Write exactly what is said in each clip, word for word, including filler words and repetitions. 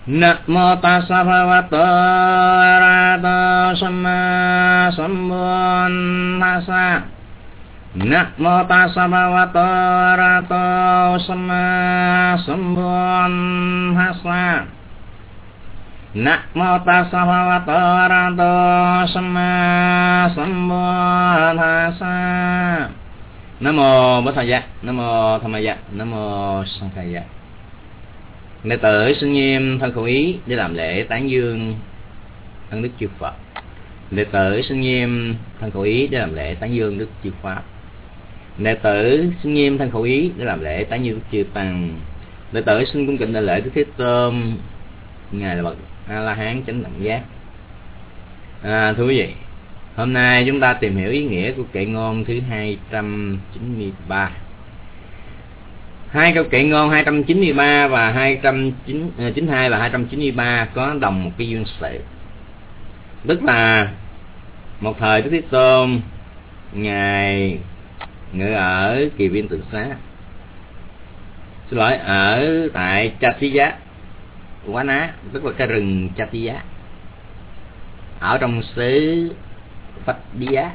Nam mô tassa bhagavato arahato samma sambuddhassa. Nam mô tassa bhagavato arahato samma sambuddhassa. Nam mô tassa bhagavato arahato samma sambuddhassa. Nam mô Bổn Thầy Giác, Nam mô Tham Gia, Nam mô Sang Thầy Giác. Đệ tử xin nghiêm thân khẩu ý để làm lễ tán dương ân đức chư Phật. Đệ tử xin nghiêm thân khẩu ý để làm lễ tán dương đức chư Pháp. Đệ tử xin nghiêm thân khẩu ý để làm lễ tán dương đức chư Tăng. Đệ tử xin cung kính đại lễ Đức Thế Tôn, ngài là bậc A La Hán chánh đẳng giác. À, thưa quý vị, hôm nay chúng ta tìm hiểu ý nghĩa của kệ ngôn thứ hai trăm chín mươi ba. Hai câu kệ ngôn hai trăm chín mươi ba và hai trăm chín mươi hai và hai trăm chín mươi ba có đồng một cái duyên sự. Tức là một thời Đức Thế Tôn ngài ngự ở Kỳ Viên Tự Xá, xin lỗi, ở tại Chatiya Quá Ná, tức là cái rừng Chatiya ở trong xứ Phách Đía.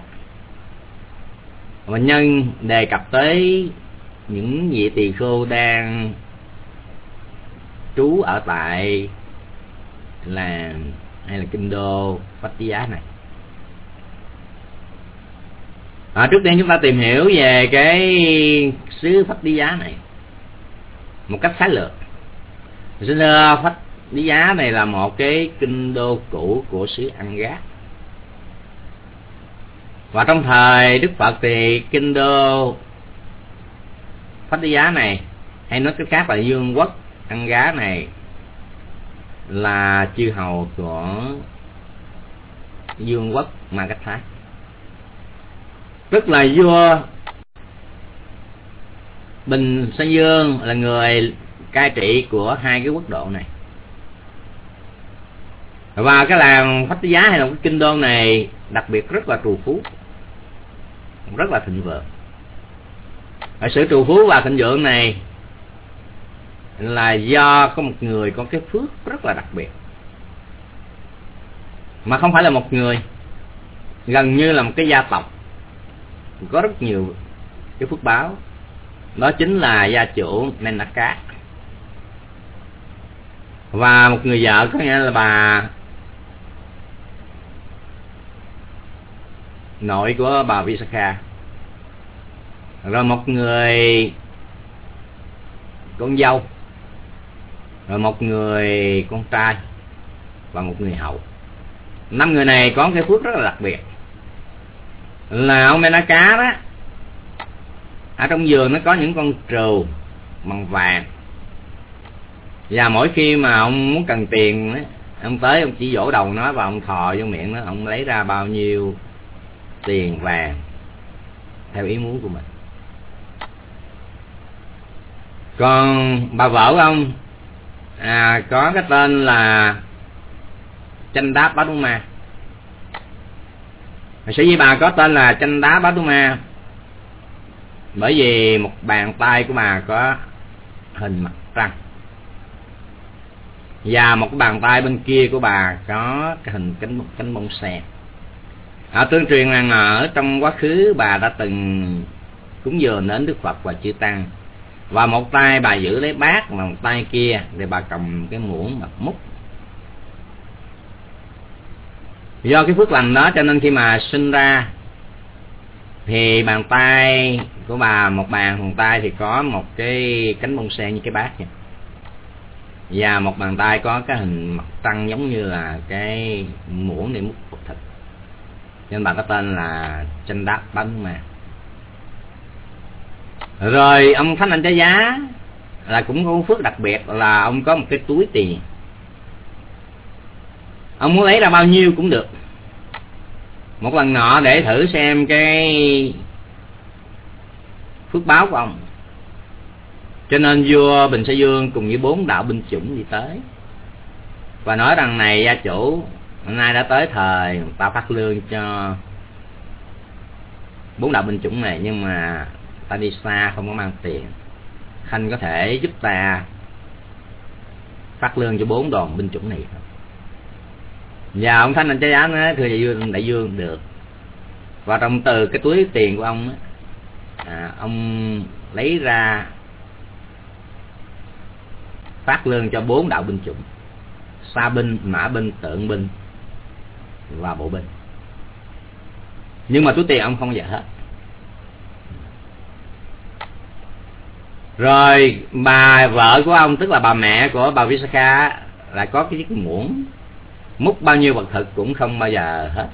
Và nhân đề cập tới những vị tỳ khưu đang trú ở tại làng hay là kinh đô Phách Đía này. À, trước tiên chúng ta tìm hiểu về cái xứ Phách Đía này một cách khá lược. Xin thưa, Phách Đía này là một cái kinh đô cũ của xứ An Gát. Và trong thời Đức Phật thì kinh đô Phách Đía này, hay nói cách khác là vương quốc An Gá này, là chư hầu của vương quốc Ma Cách Thái, tức là vua Bình Sa Dương là người cai trị của hai cái quốc độ này. Và cái làng Phách Đía hay là cái kinh đô này đặc biệt rất là trù phú, rất là thịnh vượng. Ở sự trù phú và thịnh vượng này là do có một người có cái phước rất là đặc biệt, mà không phải là một người, gần như là một cái gia tộc có rất nhiều cái phước báo. Đó chính là gia chủ Menaka, và một người vợ có nghĩa là bà nội của bà Visakha, rồi một người con dâu, rồi một người con trai và một người hậu. Năm người này có cái phước rất là đặc biệt, là ông Menaka đó, ở trong vườn nó có những con trâu bằng vàng, và mỗi khi mà ông muốn cần tiền đó, ông tới ông chỉ vỗ đầu nó và ông thò vô miệng nó, ông lấy ra bao nhiêu tiền vàng theo ý muốn của mình. Còn bà vợ của ông à, có cái tên là Chanh Đá Bá Đú Ma. Sở dĩ bà có tên là Chanh Đá Bá Đú Ma bởi vì một bàn tay của bà có hình mặt trăng, và một cái bàn tay bên kia của bà có cái hình cánh cánh bông sen. Ở tương truyền rằng ở trong quá khứ bà đã từng cúng dường đến Đức Phật và chư Tăng, và một tay bà giữ lấy bát, mà một tay kia để bà cầm cái muỗng bạc múc. Do cái phước lành đó cho nên khi mà sinh ra thì bàn tay của bà, một bàn bàn tay thì có một cái cánh bông sen như cái bát vậy, và một bàn tay có cái hình mặt trăng giống như là cái muỗng để múc bột thịt, nên bà có tên là Chanh Đá Bá Đú Ma. Rồi ông Thánh Anh Trái Giá là cũng có phước đặc biệt, là ông có một cái túi tiền, ông muốn lấy ra bao nhiêu cũng được. Một lần nọ để thử xem cái phước báo của ông, cho nên vua Bình Sa Dương cùng với bốn đạo binh chủng đi tới và nói rằng: này gia chủ, hôm nay đã tới thời ta phát lương cho bốn đạo binh chủng này, nhưng mà ta đi xa không có mang tiền, khanh có thể giúp ta phát lương cho bốn đoàn binh chủng này. Và ông Thanh Anh Chánh Giác nói thưa đại dương, đại dương được. Và trong từ cái túi tiền của ông à, ông lấy ra phát lương cho bốn đạo binh chủng: sa binh, mã binh, tượng binh và bộ binh. Nhưng mà túi tiền ông không dạy hết. Rồi bà vợ của ông, tức là bà mẹ của bà Visakha, lại có cái chiếc muỗng, múc bao nhiêu vật thực cũng không bao giờ hết.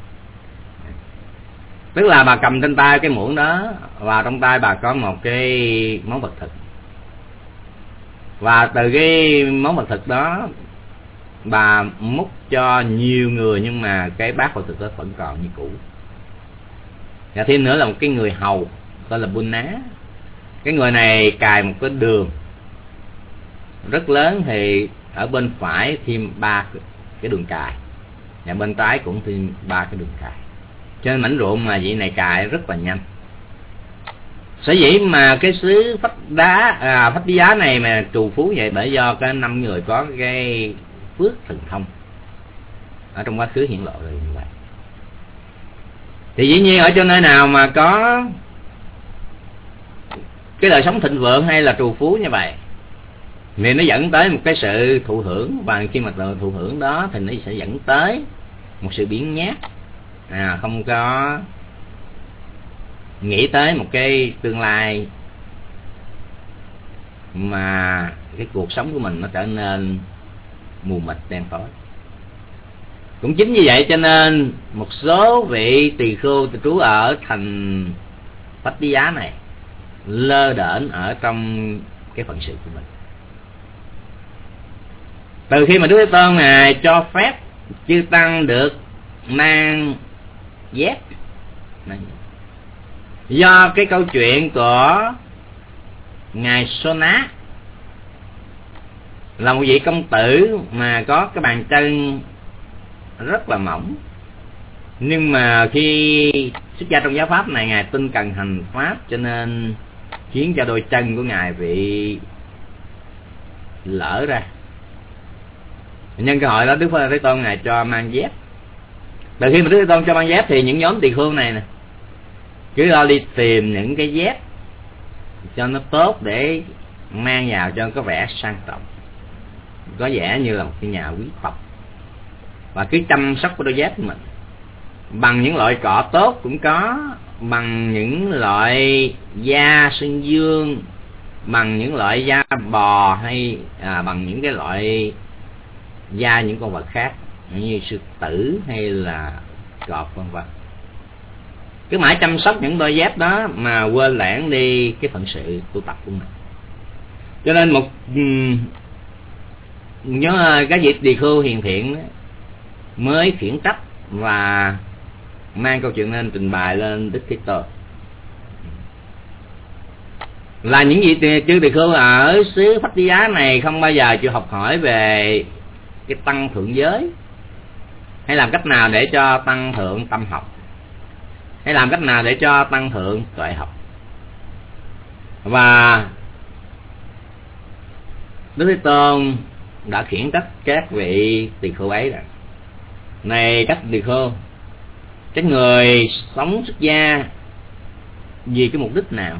Tức là bà cầm trên tay cái muỗng đó, và trong tay bà có một cái món vật thực, và từ cái món vật thực đó bà múc cho nhiều người, nhưng mà cái bát vật thực đó vẫn còn như cũ. Và thêm nữa là một cái người hầu tên là Bunná. Cái người này cài một cái đường rất lớn, thì ở bên phải thêm ba cái đường cài, và bên trái cũng thêm ba cái đường cài. Cho nên mảnh ruộng mà vị này cài rất là nhanh. Sở dĩ mà cái xứ Phách Đá à, Phách Giá này mà trù phú vậy, bởi do cái năm người có cái phước thần thông ở trong quá khứ hiện lộ rồi như vậy. Thì dĩ nhiên ở chỗ nơi nào mà có cái đời sống thịnh vượng hay là trù phú như vậy, thì nó dẫn tới một cái sự thụ hưởng, và khi mà thụ hưởng đó thì nó sẽ dẫn tới một sự biến nhát, à, không có nghĩ tới một cái tương lai, mà cái cuộc sống của mình nó trở nên mù mịt đen tối. Cũng chính như vậy cho nên một số vị tỳ khưu trú ở thành Phách Giá này lơ đễnh ở trong cái phận sự của mình. Từ khi mà Đức Thế Tôn Ngài cho phép chư tăng được mang dép, do cái câu chuyện của ngài Sona, là một vị công tử mà có cái bàn chân rất là mỏng, nhưng mà khi xuất gia trong giáo pháp này, ngài tinh cần hành pháp, cho nên khiến cho đôi chân của ngài bị lỡ ra. Nhân cơ hội đó Đức Phật Thế Tôn Ngài cho mang dép. Từ khi mà Đức Thế Tôn cho mang dép thì những nhóm tỳ khưu này nè cứ lo đi tìm những cái dép cho nó tốt để mang vào cho có vẻ sang trọng, có vẻ như là một cái nhà quý tộc, và cứ chăm sóc cái đôi dép của mình bằng những loại cọ tốt cũng có, bằng những loại da sơn dương, bằng những loại da bò, hay à, bằng những cái loại da những con vật khác như sư tử hay là cọp vân vân. Cứ mãi chăm sóc những đôi dép đó mà quên lãng đi cái phận sự tu tập của mình. Cho nên một nhớ cái vị tỳ khưu hiền thiện mới khiển trách và mang câu chuyện lên trình bày lên Đức Thế Tôn, là những vị chư tỳ khưu ở xứ Phách Giá này không bao giờ chịu học hỏi về cái tăng thượng giới, hay làm cách nào để cho tăng thượng tâm học, hay làm cách nào để cho tăng thượng tuệ học. Và Đức Thế Tôn đã khiển trách các vị tỳ khưu ấy rằng: này các tỳ khưu, các người sống xuất gia vì cái mục đích nào,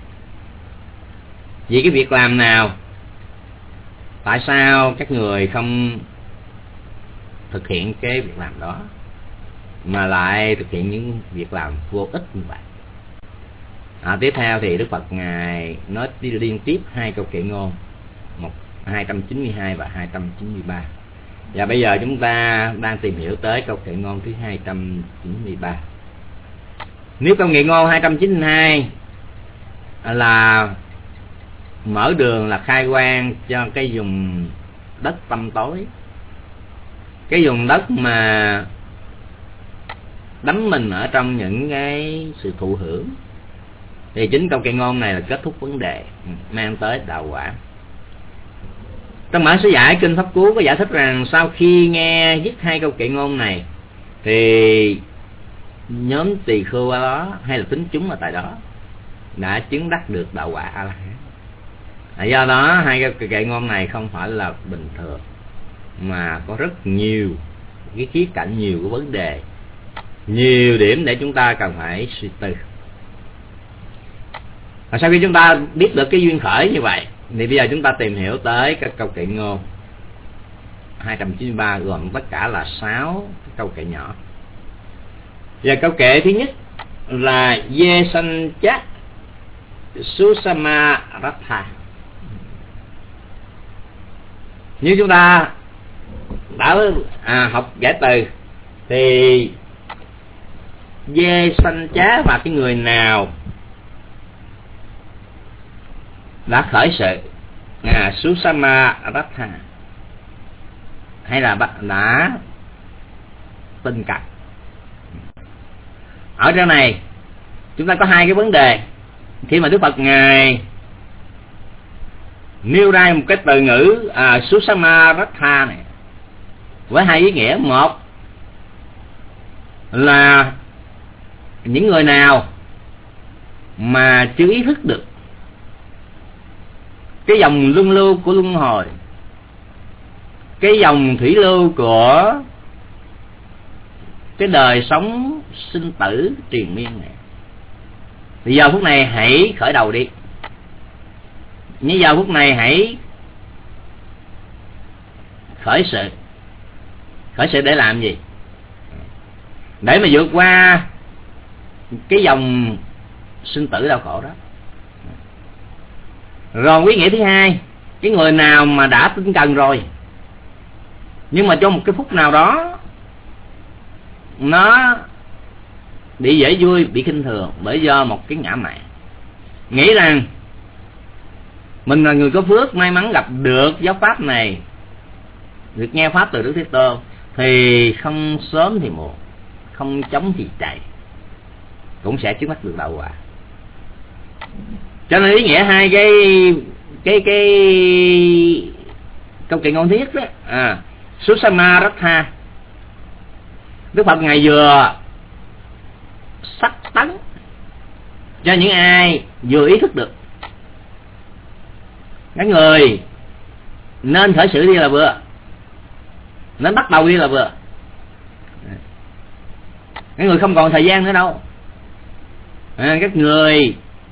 vì cái việc làm nào, tại sao các người không thực hiện cái việc làm đó mà lại thực hiện những việc làm vô ích như vậy? À, tiếp theo thì Đức Phật Ngài nói liên tiếp hai câu kệ ngôn, một hai trăm chín mươi hai và hai trăm chín mươi ba. Và bây giờ chúng ta đang tìm hiểu tới câu kệ ngôn thứ hai trăm chín mươi ba. Nếu câu kệ ngôn hai trăm chín mươi hai là mở đường, là khai quang cho cái vùng đất tăm tối, cái vùng đất mà đắm mình ở trong những cái sự thụ hưởng, thì chính câu kệ ngôn này là kết thúc vấn đề, mang tới đạo quả. Trong bản sớ giải kinh Pháp Cú có giải thích rằng sau khi nghe dứt hai câu kệ ngôn này thì nhóm tỳ khưu ở đó hay là tín chúng ở tại đó đã chứng đắc được đạo quả A La Hán. Do đó hai cái kệ ngôn này không phải là bình thường, mà có rất nhiều cái khía cạnh, nhiều cái vấn đề, nhiều điểm để chúng ta cần phải suy tư. Và sau khi chúng ta biết được cái duyên khởi như vậy, thì bây giờ chúng ta tìm hiểu tới các câu kệ ngôn hai trăm chín mươi ba, gồm tất cả là sáu câu kệ nhỏ. Và câu kệ thứ nhất là Ye Sanh Chát Susama Ratha. Như chúng ta đã à, học giải từ thì Ye Sanh Chá và cái người nào đã khởi sự à, Susama Ratha, hay là đã tinh cật. Ở trong này chúng ta có hai cái vấn đề. Khi mà Đức Phật Ngài nêu ra một cái từ ngữ à, Susama Ratha này với hai ý nghĩa. Một là những người nào mà chưa ý thức được cái dòng luân lưu của luân hồi, cái dòng thủy lưu của cái đời sống sinh tử triền miên này, thì giờ phút này hãy khởi đầu đi. Như giờ phút này hãy khởi sự. Khởi sự để làm gì? Để mà vượt qua cái dòng sinh tử đau khổ đó. Rồi ý nghĩa thứ hai, cái người nào mà đã tinh cần rồi, nhưng mà trong một cái phút nào đó nó bị dễ vui, bị khinh thường bởi do một cái ngã mạn, nghĩ rằng mình là người có phước, may mắn gặp được giáo pháp này, được nghe pháp từ Đức Thế Tôn, thì không sớm thì muộn, không chống thì chạy, cũng sẽ trước mắt được đạo quả. Cho nên ý nghĩa hai cái cái cái câu kệ ngôn thứ nhất đó, à, Susama Ratha, Đức Phật Ngài vừa sắc tấn cho những ai vừa ý thức được. Các người nên khởi sự đi là vừa, nên bắt đầu đi là vừa. Các người không còn thời gian nữa đâu. À, các người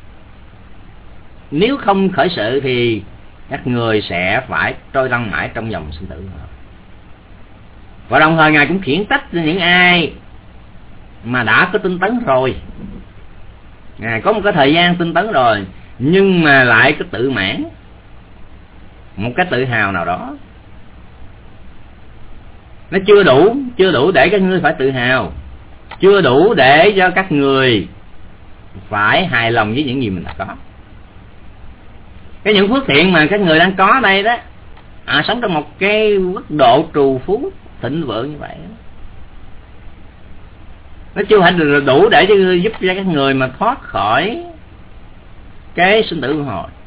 nếu không khởi sự thì các người sẽ phải trôi lăn mãi trong dòng sinh tử. Và đồng thời Ngài cũng khiển trách những ai mà đã có tinh tấn rồi, Ngài có một cái thời gian tinh tấn rồi, nhưng mà lại có tự mãn, một cái tự hào nào đó, nó chưa đủ, chưa đủ để các ngươi phải tự hào, chưa đủ để cho các người phải hài lòng với những gì mình đã có. Cái những phước thiện mà các người đang có đây đó, à, sống trong một cái mức độ trù phú thịnh vượng như vậy, nó chưa phải đủ để cho giúp cho các người mà thoát khỏi cái sinh tử luân hồi.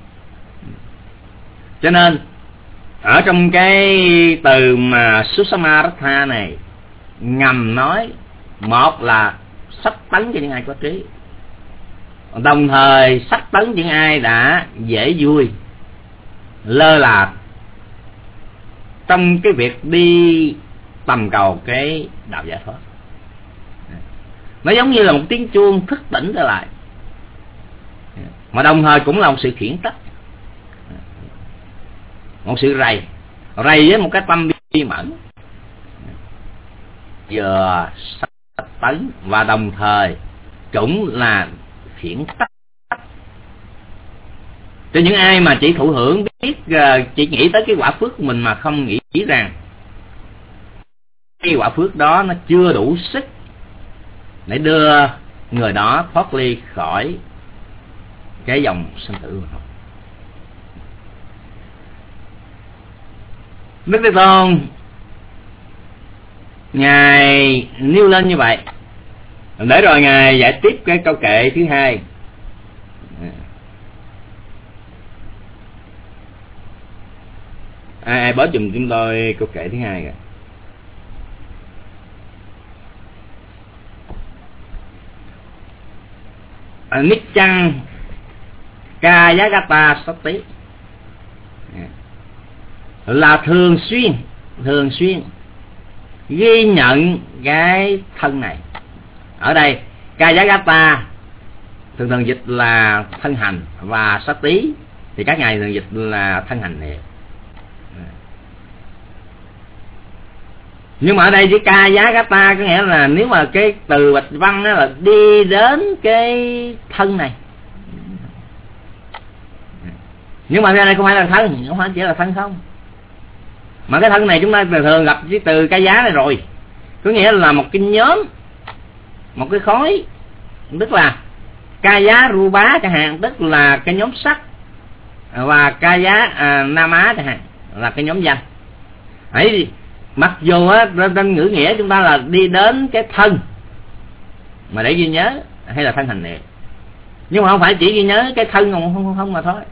Cho nên ở trong cái từ mà Susama Ratha này ngầm nói, một là sắc tấn cho những ai có trí, đồng thời sắc tấn những ai đã dễ vui, lơ là trong cái việc đi tầm cầu cái đạo giải thoát. Nó giống như là một tiếng chuông thức tỉnh trở lại, mà đồng thời cũng là một sự khiển trách, một sự rầy rầy với một cái tâm bi mẫn, vừa sắc tấn và đồng thời cũng là khiển trách cho những ai mà chỉ thụ hưởng, biết chỉ nghĩ tới cái quả phước của mình mà không nghĩ rằng cái quả phước đó nó chưa đủ sức để đưa người đó thoát ly khỏi cái dòng sinh tử luân hồi. Đức Thế Tôn Ngài nêu lên như vậy, để rồi Ngài giải tiếp cái câu kệ thứ hai. Ai, ai bớt dùm chúng tôi câu kệ thứ hai kìa. Niccang Kayagata Sati. là thường xuyên thường xuyên ghi nhận cái thân này. Ở đây Kayagata thường thường dịch là thân hành, và Sati thì các ngài thường dịch là thân hành niệm. Nhưng mà ở đây với Kayagata có nghĩa là nếu mà cái từ bạch văn đó là đi đến cái thân này. Nhưng mà cái này không phải là thân, không phải chỉ là thân không, mà cái thân này chúng ta thường gặp với từ cái giá này rồi, có nghĩa là một cái nhóm, một cái khối, tức là Kaya Rupa chẳng hạn, tức là cái nhóm sắc, và Kaya à, Nama chẳng hạn là cái nhóm danh. Hãy mặc dù á, trên ngữ nghĩa chúng ta là đi đến cái thân mà để ghi nhớ hay là thân hành niệm, nhưng mà không phải chỉ ghi nhớ cái thân không không, không mà thôi,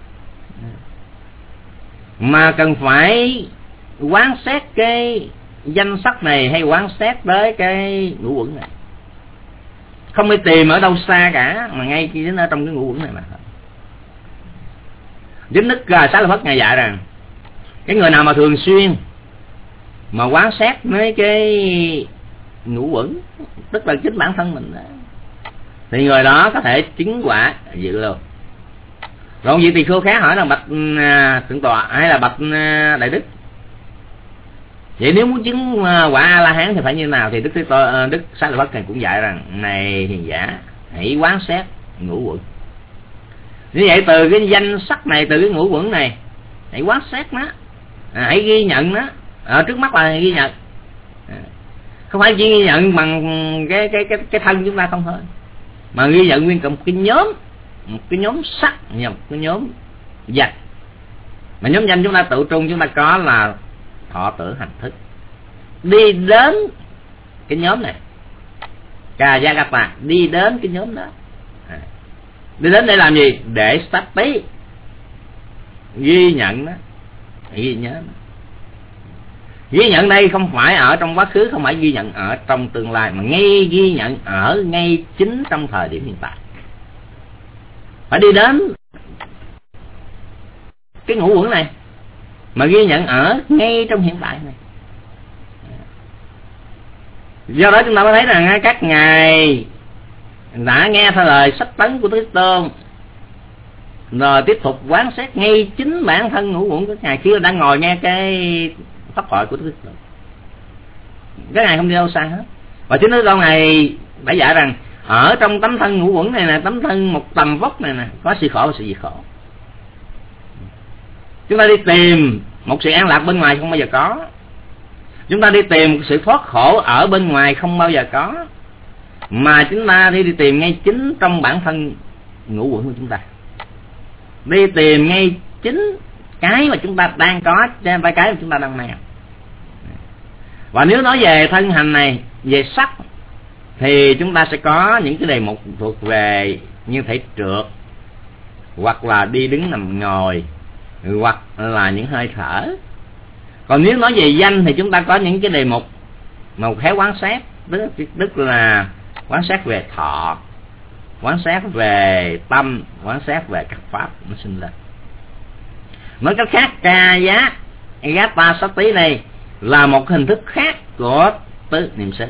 mà cần phải quán xét cái danh sắc này hay quán xét tới cái ngũ uẩn này, không đi tìm ở đâu xa cả, mà ngay chính ở trong cái ngũ uẩn này mà. Chính Đức Xá Lợi Phất ngài dạy rằng cái người nào mà thường xuyên mà quán xét mấy cái ngũ uẩn, tức là chính bản thân mình đó, thì người đó có thể chứng quả dự luôn. Rồi vị tỳ khưu khác hỏi là bạch thượng tọa hay là bạch đại đức, vậy nếu muốn chứng quả A La Hán thì phải như nào? Thì Đức Thế Tôn, Đức Xá Lợi Phất này cũng dạy rằng này hiền giả, hãy quán xét ngũ uẩn. Như vậy từ cái danh sắc này, từ cái ngũ uẩn này, hãy quán xét nó, à, hãy ghi nhận nó ở trước mắt là ghi nhận, à, không phải chỉ ghi nhận bằng cái cái cái cái thân chúng ta không thôi, mà ghi nhận nguyên cả một cái nhóm, một cái nhóm sắc, một cái nhóm danh. Mà nhóm danh chúng ta tự trung chúng ta có là thọ tưởng hành thức, đi đến cái nhóm này Kayagata, đi đến cái nhóm đó, à, đi đến để làm gì? Để Sati, ghi nhận đó, ghi nhớ đó. Ghi nhận đây không phải ở trong quá khứ, không phải ghi nhận ở trong tương lai, mà ngay ghi nhận ở ngay chính trong thời điểm hiện tại. Phải đi đến cái ngũ uẩn này mà ghi nhận ở ngay trong hiện tại này. Do đó chúng ta mới thấy rằng các ngài đã nghe theo lời sách tấn của Thế Tôn, rồi tiếp tục quán xét ngay chính bản thân ngũ uẩn các ngài khi đang ngồi nghe cái pháp thoại của Thế Tôn. Các ngài không đi đâu xa hết. Và chính Thế Tôn này đã dạy rằng ở trong tấm thân ngũ uẩn này nè, tấm thân một tầm vóc này nè, có sự khổ và sự diệt khổ. Chúng ta đi tìm một sự an lạc bên ngoài không bao giờ có, chúng ta đi tìm một sự thoát khổ ở bên ngoài không bao giờ có, mà chúng ta đi, đi tìm ngay chính trong bản thân ngũ uẩn của chúng ta, đi tìm ngay chính cái mà chúng ta đang có trên vai cái mà chúng ta đang mang. Và nếu nói về thân hành này, về sắc, thì chúng ta sẽ có những cái đề mục thuộc về như thể trượt, hoặc là đi đứng nằm ngồi, hoặc là những hơi thở. Còn nếu nói về danh thì chúng ta có những cái đề mục mà một khéo quán xét, tức, tức là quán xét về thọ, quán xét về tâm, quán xét về các pháp nó sinh lên. Nói cách khác, Kayagata Sati này là một hình thức khác của tứ niệm xứ.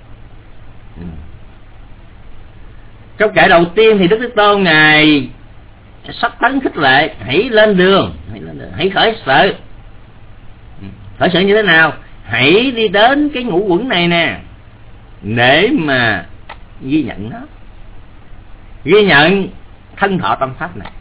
Trong kệ đầu tiên thì Đức Thế Tôn ngài sắp tấn khích lệ hãy lên đường, hãy lên đường, hãy khởi sự. Khởi sự như thế nào? Hãy đi đến cái ngũ uẩn này nè, để mà ghi nhận nó, ghi nhận thân thọ tâm pháp này.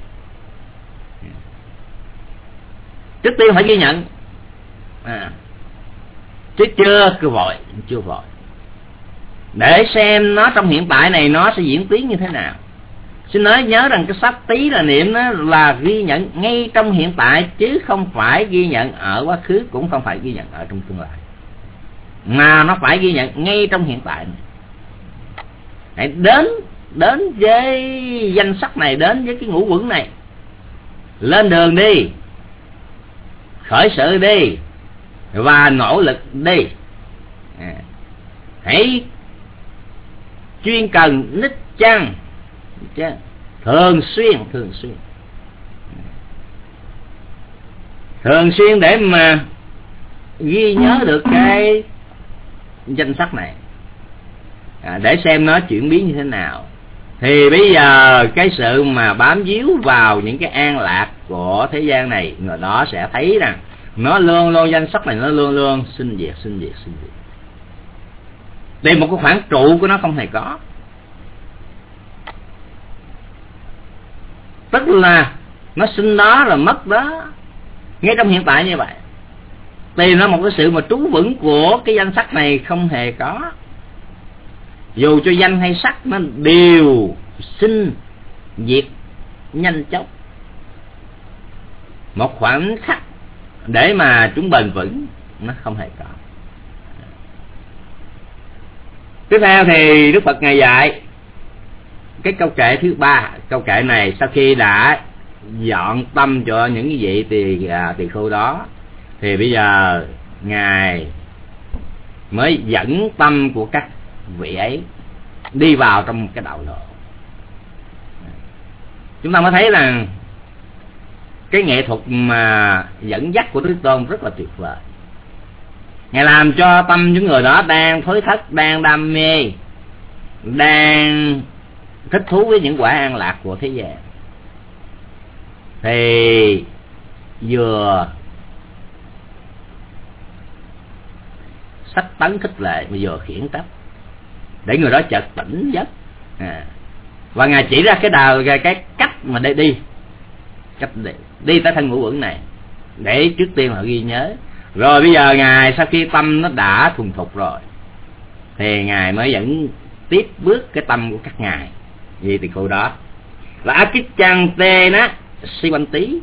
Trước tiên phải ghi nhận, à, chứ chưa cứ vội, chưa vội, để xem nó trong hiện tại này nó sẽ diễn tiến như thế nào. Xin nói nhớ rằng cái sắp tí là niệm đó là ghi nhận ngay trong hiện tại, chứ không phải ghi nhận ở quá khứ, cũng không phải ghi nhận ở trong tương lai, mà nó phải ghi nhận ngay trong hiện tại này. Hãy đến đến với danh sắc này, đến với cái ngũ uẩn này, lên đường đi, khởi sự đi và nỗ lực đi. À, hãy chuyên cần ních chăng, thường xuyên thường xuyên thường xuyên để mà ghi nhớ được cái danh sách này, à, để xem nó chuyển biến như thế nào. Thì bây giờ cái sự mà bám víu vào những cái an lạc của thế gian này, người đó sẽ thấy rằng nó luôn luôn, danh sách này nó luôn luôn sinh diệt, sinh diệt, sinh diệt. Tìm một cái khoảng trụ của nó không hề có. Tức là nó sinh đó là mất đó, ngay trong hiện tại như vậy. Tìm nó một cái sự mà trú vững của cái danh sắc này không hề có. Dù cho danh hay sắc nó đều sinh diệt nhanh chóng. Một khoảnh khắc để mà chúng bền vững nó không hề có. Tiếp theo thì Đức Phật Ngài dạy cái câu kệ thứ ba. Câu kệ này sau khi đã dọn tâm cho những cái vị tỳ à, tỳ khưu đó, thì bây giờ Ngài mới dẫn tâm của các vị ấy đi vào trong cái đạo lộ. Chúng ta mới thấy rằng cái nghệ thuật mà dẫn dắt của Đức Tôn rất là tuyệt vời. Ngài làm cho tâm những người đó đang thối thất, đang đam mê, đang thích thú với những quả an lạc của thế gian, thì vừa sách tấn khích lệ mà vừa khiển trách để người đó chợt tỉnh giấc. À. Và Ngài chỉ ra cái đào cái cách mà để đi, cách đi, đi tới thân ngũ uẩn này để trước tiên họ ghi nhớ. Rồi bây giờ Ngài sau khi tâm nó đã thuần thục rồi thì Ngài mới dẫn tiếp bước cái tâm của các ngài vì tỳ khưu đó là Akicchang Te Ná Si Banh Tí.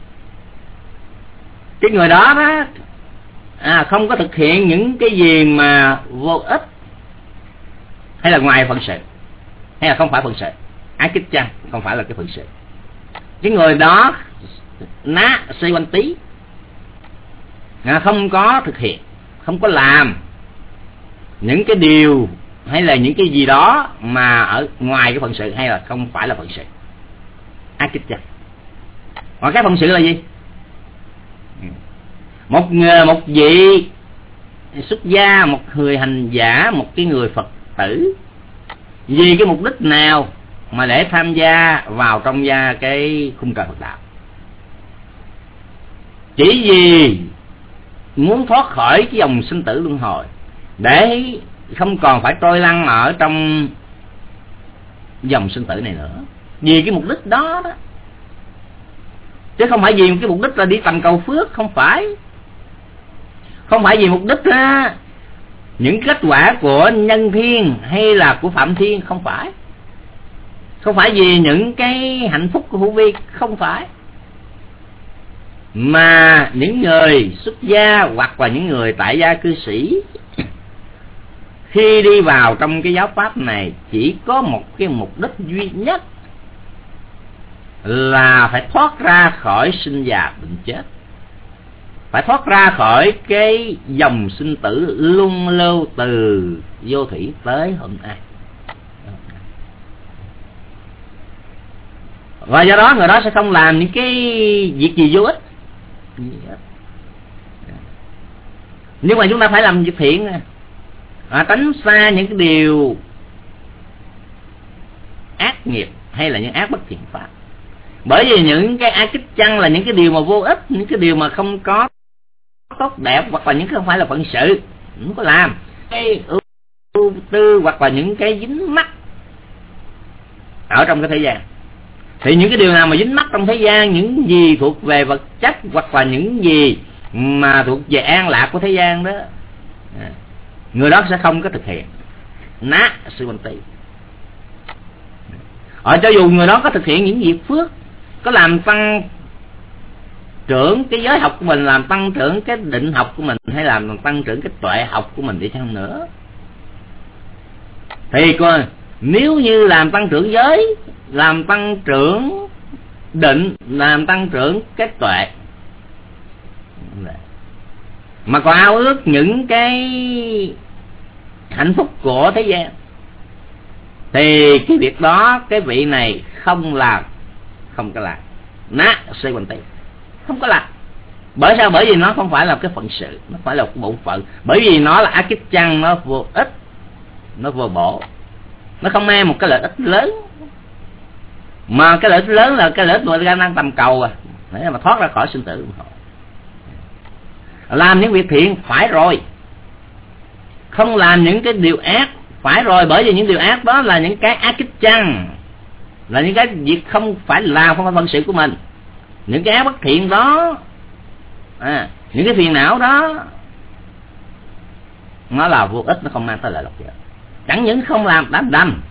Cái người đó đó à, không có thực hiện những cái gì mà vô ích hay là ngoài phận sự, hay là không phải phận sự. Akicchang không phải là cái phận sự. Cái người đó Ná Si Banh Tí à, không có thực hiện, không có làm những cái điều hay là những cái gì đó mà ở ngoài cái phận sự hay là không phải là phận sự. Akicchang. Còn cái phận sự là gì? Một người, một vị xuất gia, một người hành giả, một cái người Phật tử, vì cái mục đích nào mà để tham gia vào trong gia cái khung trời Phật đạo? Chỉ vì muốn thoát khỏi cái dòng sinh tử luân hồi, để không còn phải trôi lăn ở trong dòng sinh tử này nữa. Vì cái mục đích đó đó, chứ không phải vì cái mục đích là đi tầm cầu phước. Không phải. Không phải vì mục đích á, những kết quả của nhân thiên hay là của phạm thiên. Không phải. Không phải vì những cái hạnh phúc của hữu vi. Không phải. Mà những người xuất gia hoặc là những người tại gia cư sĩ khi đi vào trong cái giáo pháp này chỉ có một cái mục đích duy nhất là phải thoát ra khỏi sinh già bệnh chết, phải thoát ra khỏi cái dòng sinh tử luân lưu từ vô thủy tới hôm nay. Và do đó người đó sẽ không làm những cái việc gì vô ích. Nhưng mà chúng ta phải làm việc thiện, à, tránh xa những cái điều ác nghiệp hay là những ác bất thiện pháp. Bởi vì những cái Akicchang là những cái điều mà vô ích, những cái điều mà không có tốt đẹp, hoặc là những cái không phải là phận sự, không có làm. Cái ưu tư hoặc là những cái dính mắc ở trong cái thế gian. Thì những cái điều nào mà dính mắc trong thế gian, những gì thuộc về vật chất hoặc là những gì mà thuộc về an lạc của thế gian đó, người đó sẽ không có thực hiện. Ná Si Banh Tí. Ở cho dù người đó có thực hiện những việc phước, có làm tăng trưởng cái giới học của mình, làm tăng trưởng cái định học của mình, hay làm tăng trưởng cái tuệ học của mình đi chăng nữa, thì coi nếu như làm tăng trưởng giới, làm tăng trưởng định, làm tăng trưởng cái tuệ, mà còn ao ước những cái hạnh phúc của thế gian, thì cái việc đó cái vị này không làm, không có làm. Ná Si Banh Tí, không có làm. Bởi sao? Bởi vì nó không phải là cái phận sự, nó phải là một bổn phận. Bởi vì nó là ác kích chăng, nó vô ích, nó vô bổ, nó không mang một cái lợi ích lớn. Mà cái lợi ích lớn là cái lợi ích người ta đang tầm cầu à, để mà thoát ra khỏi sinh tử. Làm những việc thiện phải rồi, không làm những cái điều ác phải rồi. Bởi vì những điều ác đó là những cái ác kích chăng, là những cái việc không phải làm, không phải phận sự của mình. Những cái ác bất thiện đó, à, những cái phiền não đó, nó là vô ích, nó không mang tới lợi lộc gì. Chẳng những không làm đám đâm,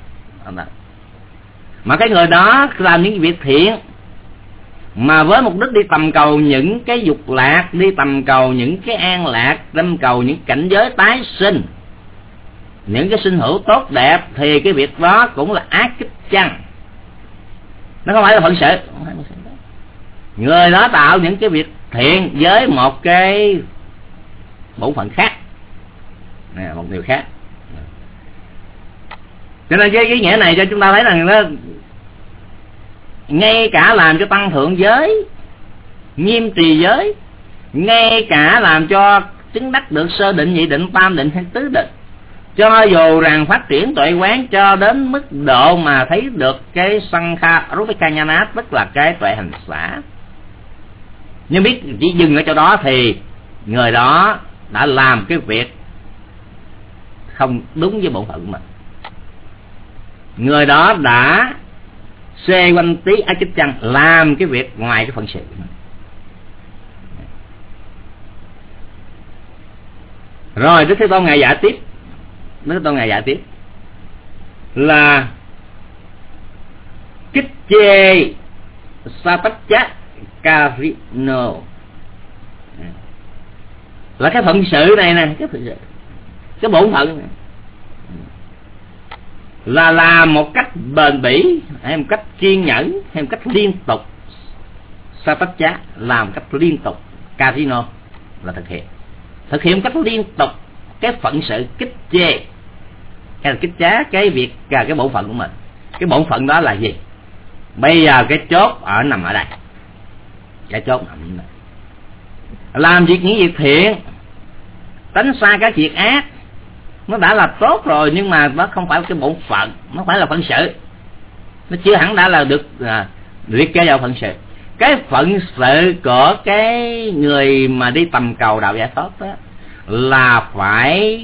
mà cái người đó làm những việc thiện mà với mục đích đi tầm cầu những cái dục lạc, đi tầm cầu những cái an lạc, tầm cầu những cảnh giới tái sinh, những cái sinh hữu tốt đẹp, thì cái việc đó cũng là ác kích chăng, nó không phải là phận sự. Người đó tạo những cái việc thiện với một cái bổn phận khác, nè, một điều khác. Cho nên cái ý nghĩa này cho chúng ta thấy rằng nó ngay cả làm cho tăng thượng giới, nghiêm trì giới, ngay cả làm cho chứng đắc được sơ định, nhị định, tam định hay tứ định, cho dù rằng phát triển tuệ quán cho đến mức độ mà thấy được cái Sankha Rupakanyanat, tức là cái tuệ hành xả, nhưng biết chỉ dừng ở chỗ đó thì người đó đã làm cái việc không đúng với bổn phận của mình. Người đó đã xê quanh tí ác kích chăng, làm cái việc ngoài cái phận sự của mình. Rồi Đức Thế Tôn ngài dạy tiếp, Đức Thế Tôn ngài dạy tiếp là kích chê sapaccha karino, là cái phận sự này nè, cái phận sự, cái bổn phận này, là làm một cách bền bỉ, hay một cách kiên nhẫn, hay một cách liên tục. Sapaccha làm một cách liên tục, karino là thực hiện, thực hiện một cách liên tục cái phận sự kích chê, cái là kích chá cái việc, cái bổn phận của mình. Cái bổn phận đó là gì? Bây giờ cái chốt ở nằm ở đây, cái chốt nằm ở đây. Làm việc những việc thiện, tránh xa các việc ác, nó đã là tốt rồi, nhưng mà nó không phải cái bổn phận, nó phải là phận sự, nó chưa hẳn đã là được à, liệt kê vào phận sự. Cái phận sự của cái người mà đi tầm cầu đạo giải thoát đó là phải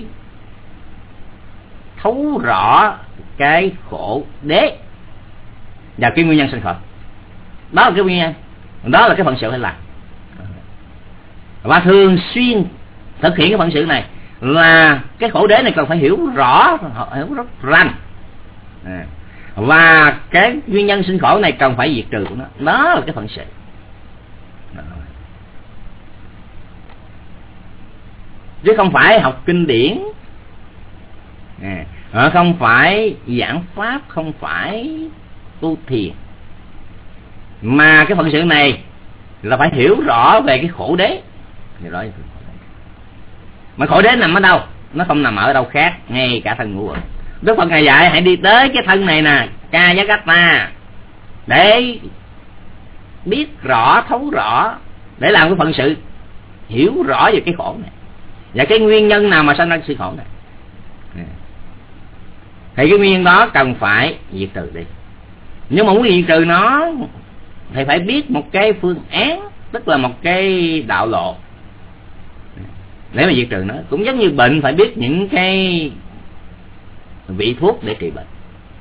thấu rõ cái khổ đế và cái nguyên nhân sinh khởi. Đó là cái nguyên nhân, đó là cái phận sự phải làm. Và thường xuyên thực hiện cái phận sự này là cái khổ đế này cần phải hiểu rõ, hiểu rất rành, à, và cái nguyên nhân sinh khổ này cần phải diệt trừ của nó. Đó là cái phận sự. Đó. Chứ không phải học kinh điển, à, không phải giảng pháp, không phải tu thiền, mà cái phận sự này là phải hiểu rõ về cái khổ đế. Hiểu rõ. Mà khổ đế nằm ở đâu? Nó không nằm ở đâu khác, ngay cả thân ngũ uẩn. Đức Phật ngài dạy hãy đi tới cái thân này nè, Kayakata, để biết rõ, thấu rõ, để làm cái phận sự hiểu rõ về cái khổ này và cái nguyên nhân nào mà sanh ra sự khổ này. Thì cái nguyên nhân đó cần phải diệt trừ đi. Nhưng mà muốn diệt trừ nó thì phải biết một cái phương án, tức là một cái đạo lộ để mà diệt trừ nó. Cũng giống như bệnh phải biết những cái vị thuốc để trị bệnh.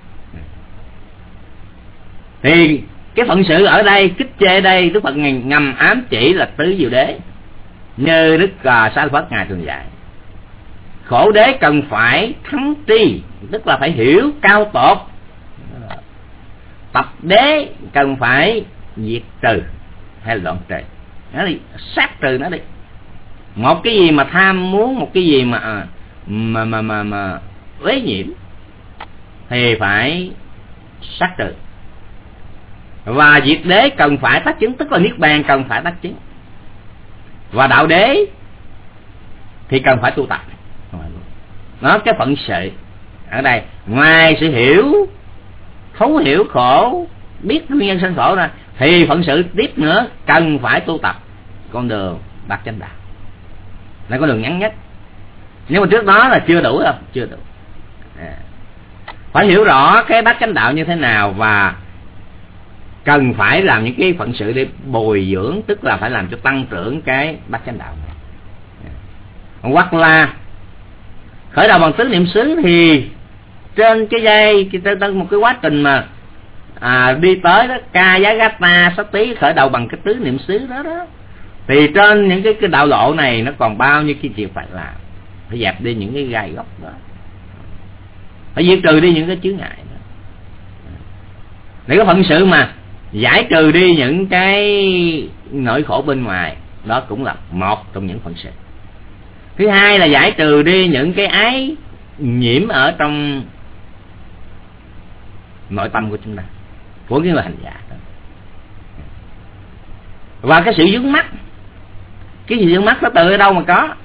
Thì cái phận sự ở đây, kích chê đây, Đức Phật ngầm ám chỉ là tứ diệu đế, như Đức uh, Sa Phật ngài thường dạy. Khổ đế cần phải thắng tri, tức là phải hiểu cao tột. Tập đế cần phải diệt trừ hay là đoạn trừ. Nó đi sát trừ nó đi. Một cái gì mà tham muốn, một cái gì mà mà mà mà, mà uế nhiễm thì phải sát trừ. Và diệt đế cần phải tác chứng, tức là niết bàn cần phải tác chứng. Và đạo đế thì cần phải tu tập. Nó cái phận sự ở đây, ngoài sự hiểu, thấu hiểu khổ, biết nguyên nhân sinh khổ ra, thì phận sự tiếp nữa cần phải tu tập. con đường bát chánh đạo, là con đường ngắn nhất. Nhưng mà trước đó là chưa đủ đâu, chưa đủ. À, phải hiểu rõ cái bát chánh đạo như thế nào, và cần phải làm những cái phận sự để bồi dưỡng, tức là phải làm cho tăng trưởng cái bát chánh đạo này. À, hoặc là khởi đầu bằng tứ niệm xứ, thì trên cái dây trên một cái quá trình mà à, đi tới đó, ca giá gát ta sát tí, khởi đầu bằng cái tứ niệm xứ đó đó, thì trên những cái cái đạo lộ này nó còn bao nhiêu cái chuyện phải làm, phải dẹp đi những cái gai góc đó, phải diệt trừ đi những cái chướng ngại đó, để có phận sự mà giải trừ đi những cái nỗi khổ bên ngoài. Đó cũng là một trong những phận sự. Thứ hai là giải trừ đi những cái ái nhiễm ở trong nội tâm của chúng ta, của cái người hành giả đó. Và cái sự vướng mắc, cái sự vướng mắc nó từ ở đâu mà có?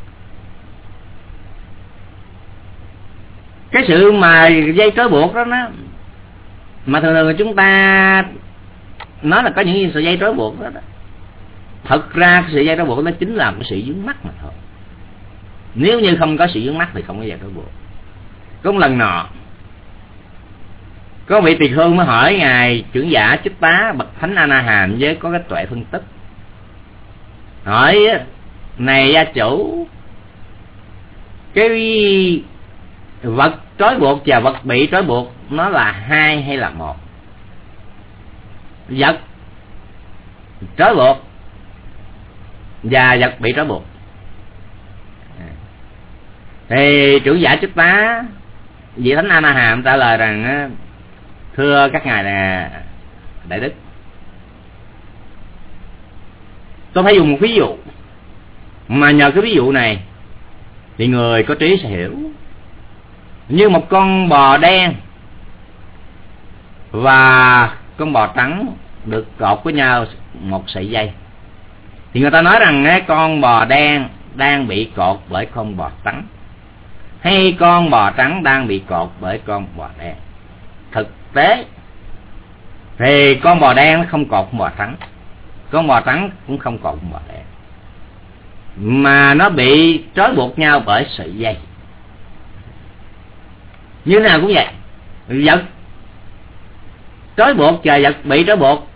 Cái sự mà dây trói buộc đó, nó mà thường thường chúng ta nói là có những sợi dây trói buộc đó, đó. Thật ra cái sợi dây trói buộc nó chính là một sự vướng mắc mà thôi. Nếu như không có sự vướng mắc thì không có dây trói buộc. Có một lần nọ, có vị tỳ khưu mới hỏi ngài trưởng giả Chích Tá bậc thánh A Na Hàm với có cái tuệ phân tích, hỏi này gia chủ, cái vật trói buộc và vật bị trói buộc nó là hai hay là một? Vật trói buộc và vật bị trói buộc. Thì trưởng giả Chích Tá vị thánh A Na Hàm trả lời rằng, thưa các ngài là đại đức, tôi phải dùng một ví dụ, mà nhờ cái ví dụ này thì người có trí sẽ hiểu. Như một con bò đen và con bò trắng được cột với nhau một sợi dây, thì người ta nói rằng cái con bò đen đang bị cột bởi con bò trắng, hay con bò trắng đang bị cột bởi con bò đen. Thực tế thì con bò đen nó không cột con bò trắng, con bò trắng cũng không cột con bò đen, mà nó bị trói buộc nhau bởi sợi dây. Như thế nào cũng vậy, vật trói buộc và vật bị trói buộc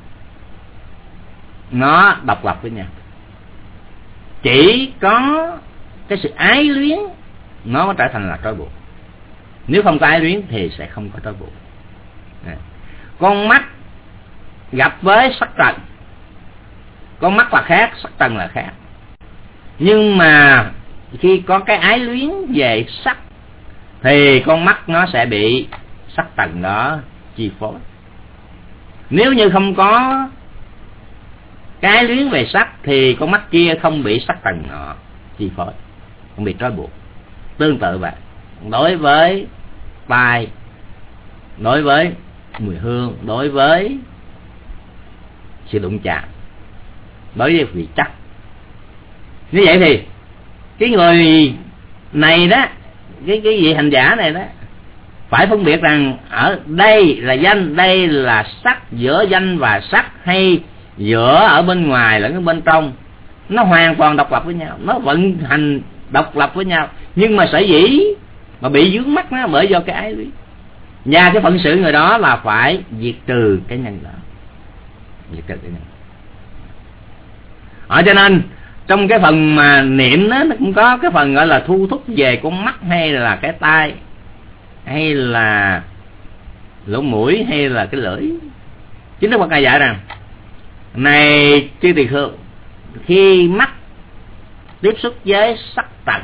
nó độc lập với nhau. Chỉ có cái sự ái luyến nó mới trở thành là trói buộc. Nếu không có ái luyến thì sẽ không có trói buộc. À, con mắt gặp với sắc trần, con mắt là khác, sắc trần là khác. Nhưng mà khi có cái ái luyến về sắc thì con mắt nó sẽ bị sắc trần đó chi phối. Nếu như không có cái ái luyến về sắc thì con mắt kia không bị sắc trần nọ chi phối, không bị trói buộc. Tương tự vậy, đối với tai, đối với mùi hương, đối với sự đụng chạm, đối với vị chắc. Như vậy thì cái người này đó, cái cái vị hành giả này đó, phải phân biệt rằng ở đây là danh, đây là sắc, giữa danh và sắc, hay giữa ở bên ngoài lẫn ở bên trong, nó hoàn toàn độc lập với nhau, nó vận hành độc lập với nhau. Nhưng mà sở dĩ mà bị vướng mắc nó bởi do cái ái luyến, và cái phận sự người đó là phải diệt trừ cái nhân đó, diệt trừ cái nhân. Ở cho nên trong cái phần mà niệm đó, nó cũng có cái phần gọi là thu thúc về con mắt, hay là cái tai, hay là lỗ mũi, hay là cái lưỡi. Chính Đức Phật Ngài dạy rằng, này chư tỳ khưu, khi mắt tiếp xúc với sắc trần,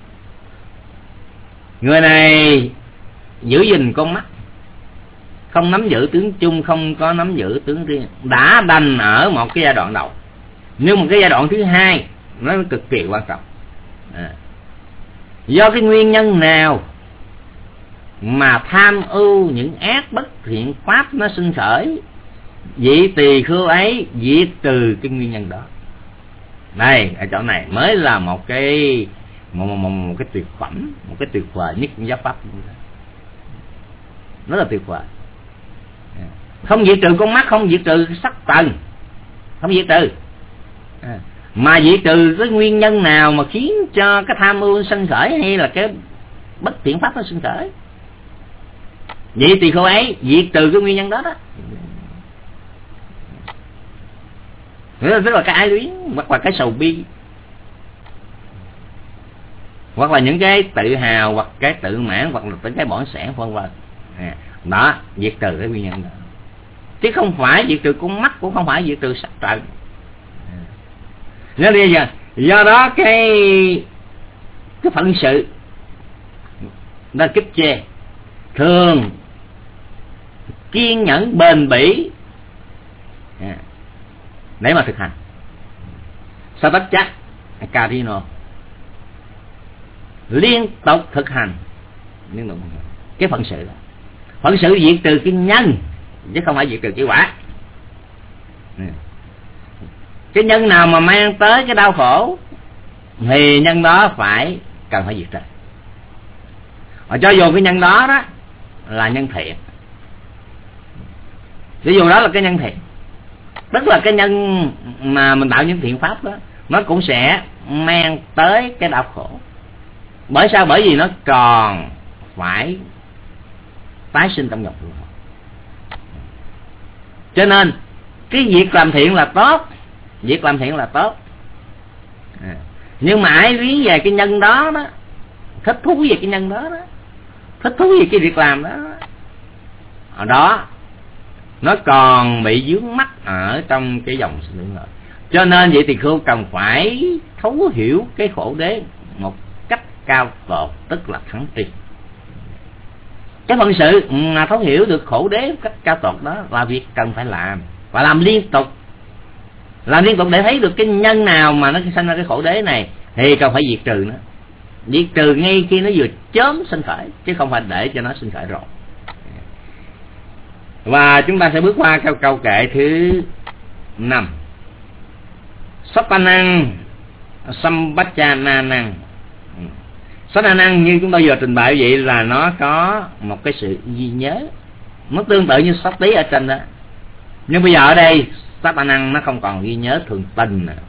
người này giữ gìn con mắt, không nắm giữ tướng chung, không có nắm giữ tướng riêng, đã đành ở một cái giai đoạn đầu. Nhưng một cái giai đoạn thứ hai nó cực kỳ quan trọng. À, do cái nguyên nhân nào mà tham ưu những ác bất thiện pháp nó sinh khởi, vị tỳ khưu ấy diệt trừ cái nguyên nhân đó. Đây, ở chỗ này mới là một cái một, một, một, một cái tuyệt phẩm, một cái tuyệt vời nhất của giáo pháp. Nó là tuyệt vời. Không diệt trừ con mắt, không diệt trừ sắc trần, không diệt trừ. À, Mà diệt trừ cái nguyên nhân nào mà khiến cho cái tham ưu sanh khởi hay là cái bất thiện pháp nó sanh khởi, vậy thì cô ấy diệt trừ cái nguyên nhân đó đó. Tức là cái ái luyến, hoặc là cái sầu bi, hoặc là những cái tự hào, hoặc cái tự mãn, hoặc là những cái bỏng sẻn vân vân. Đó, diệt trừ cái nguyên nhân đó, chứ không phải diệt trừ con mắt, cũng không phải diệt trừ sắc trần. Nên bây giờ do đó cái cái phận sự đó kích chê, thường kiên nhẫn bền bỉ để mà thực hành. Sao tất chắc Carino liên tục thực hành, liên tục cái phận sự đó. Phận sự diệt trừ cái nhân chứ không phải diệt trừ cái quả. Cái nhân nào mà mang tới cái đau khổ thì nhân đó phải cần phải diệt trừ. Và cho dù cái nhân đó đó là nhân thiện, ví dụ đó là cái nhân thiện, tức là cái nhân mà mình tạo những thiện pháp đó, nó cũng sẽ mang tới cái đau khổ. Bởi sao? Bởi vì nó còn phải tái sinh trong dòng luân hồi. Cho nên cái việc làm thiện là tốt, việc làm thiện là tốt, à, nhưng mà ai lý về cái nhân đó đó, thích thú về cái nhân đó đó, thích thú về cái việc làm đó, ở đó nó còn bị vướng mắc ở trong cái dòng sinh luân hồi. Cho nên vậy thì cô cần phải thấu hiểu cái khổ đế một cách cao tột, tức là thắng tri. Cái phận sự mà thấu hiểu được khổ đế một cách cao tột đó là việc cần phải làm, và làm liên tục, làm liên tục để thấy được cái nhân nào mà nó sanh ra cái khổ đế này thì cần phải diệt trừ nó, diệt trừ ngay khi nó vừa chớm sinh khởi, chứ không phải để cho nó sinh khởi rồi. Và chúng ta sẽ bước qua câu câu kệ thứ năm. Sattanang Sambachananang. Sattanang như chúng ta vừa trình bày vậy là nó có một cái sự ghi nhớ, nó tương tự như sát tí ở trên đó. Nhưng bây giờ ở đây Sattanang nó không còn ghi nhớ thường tình nữa.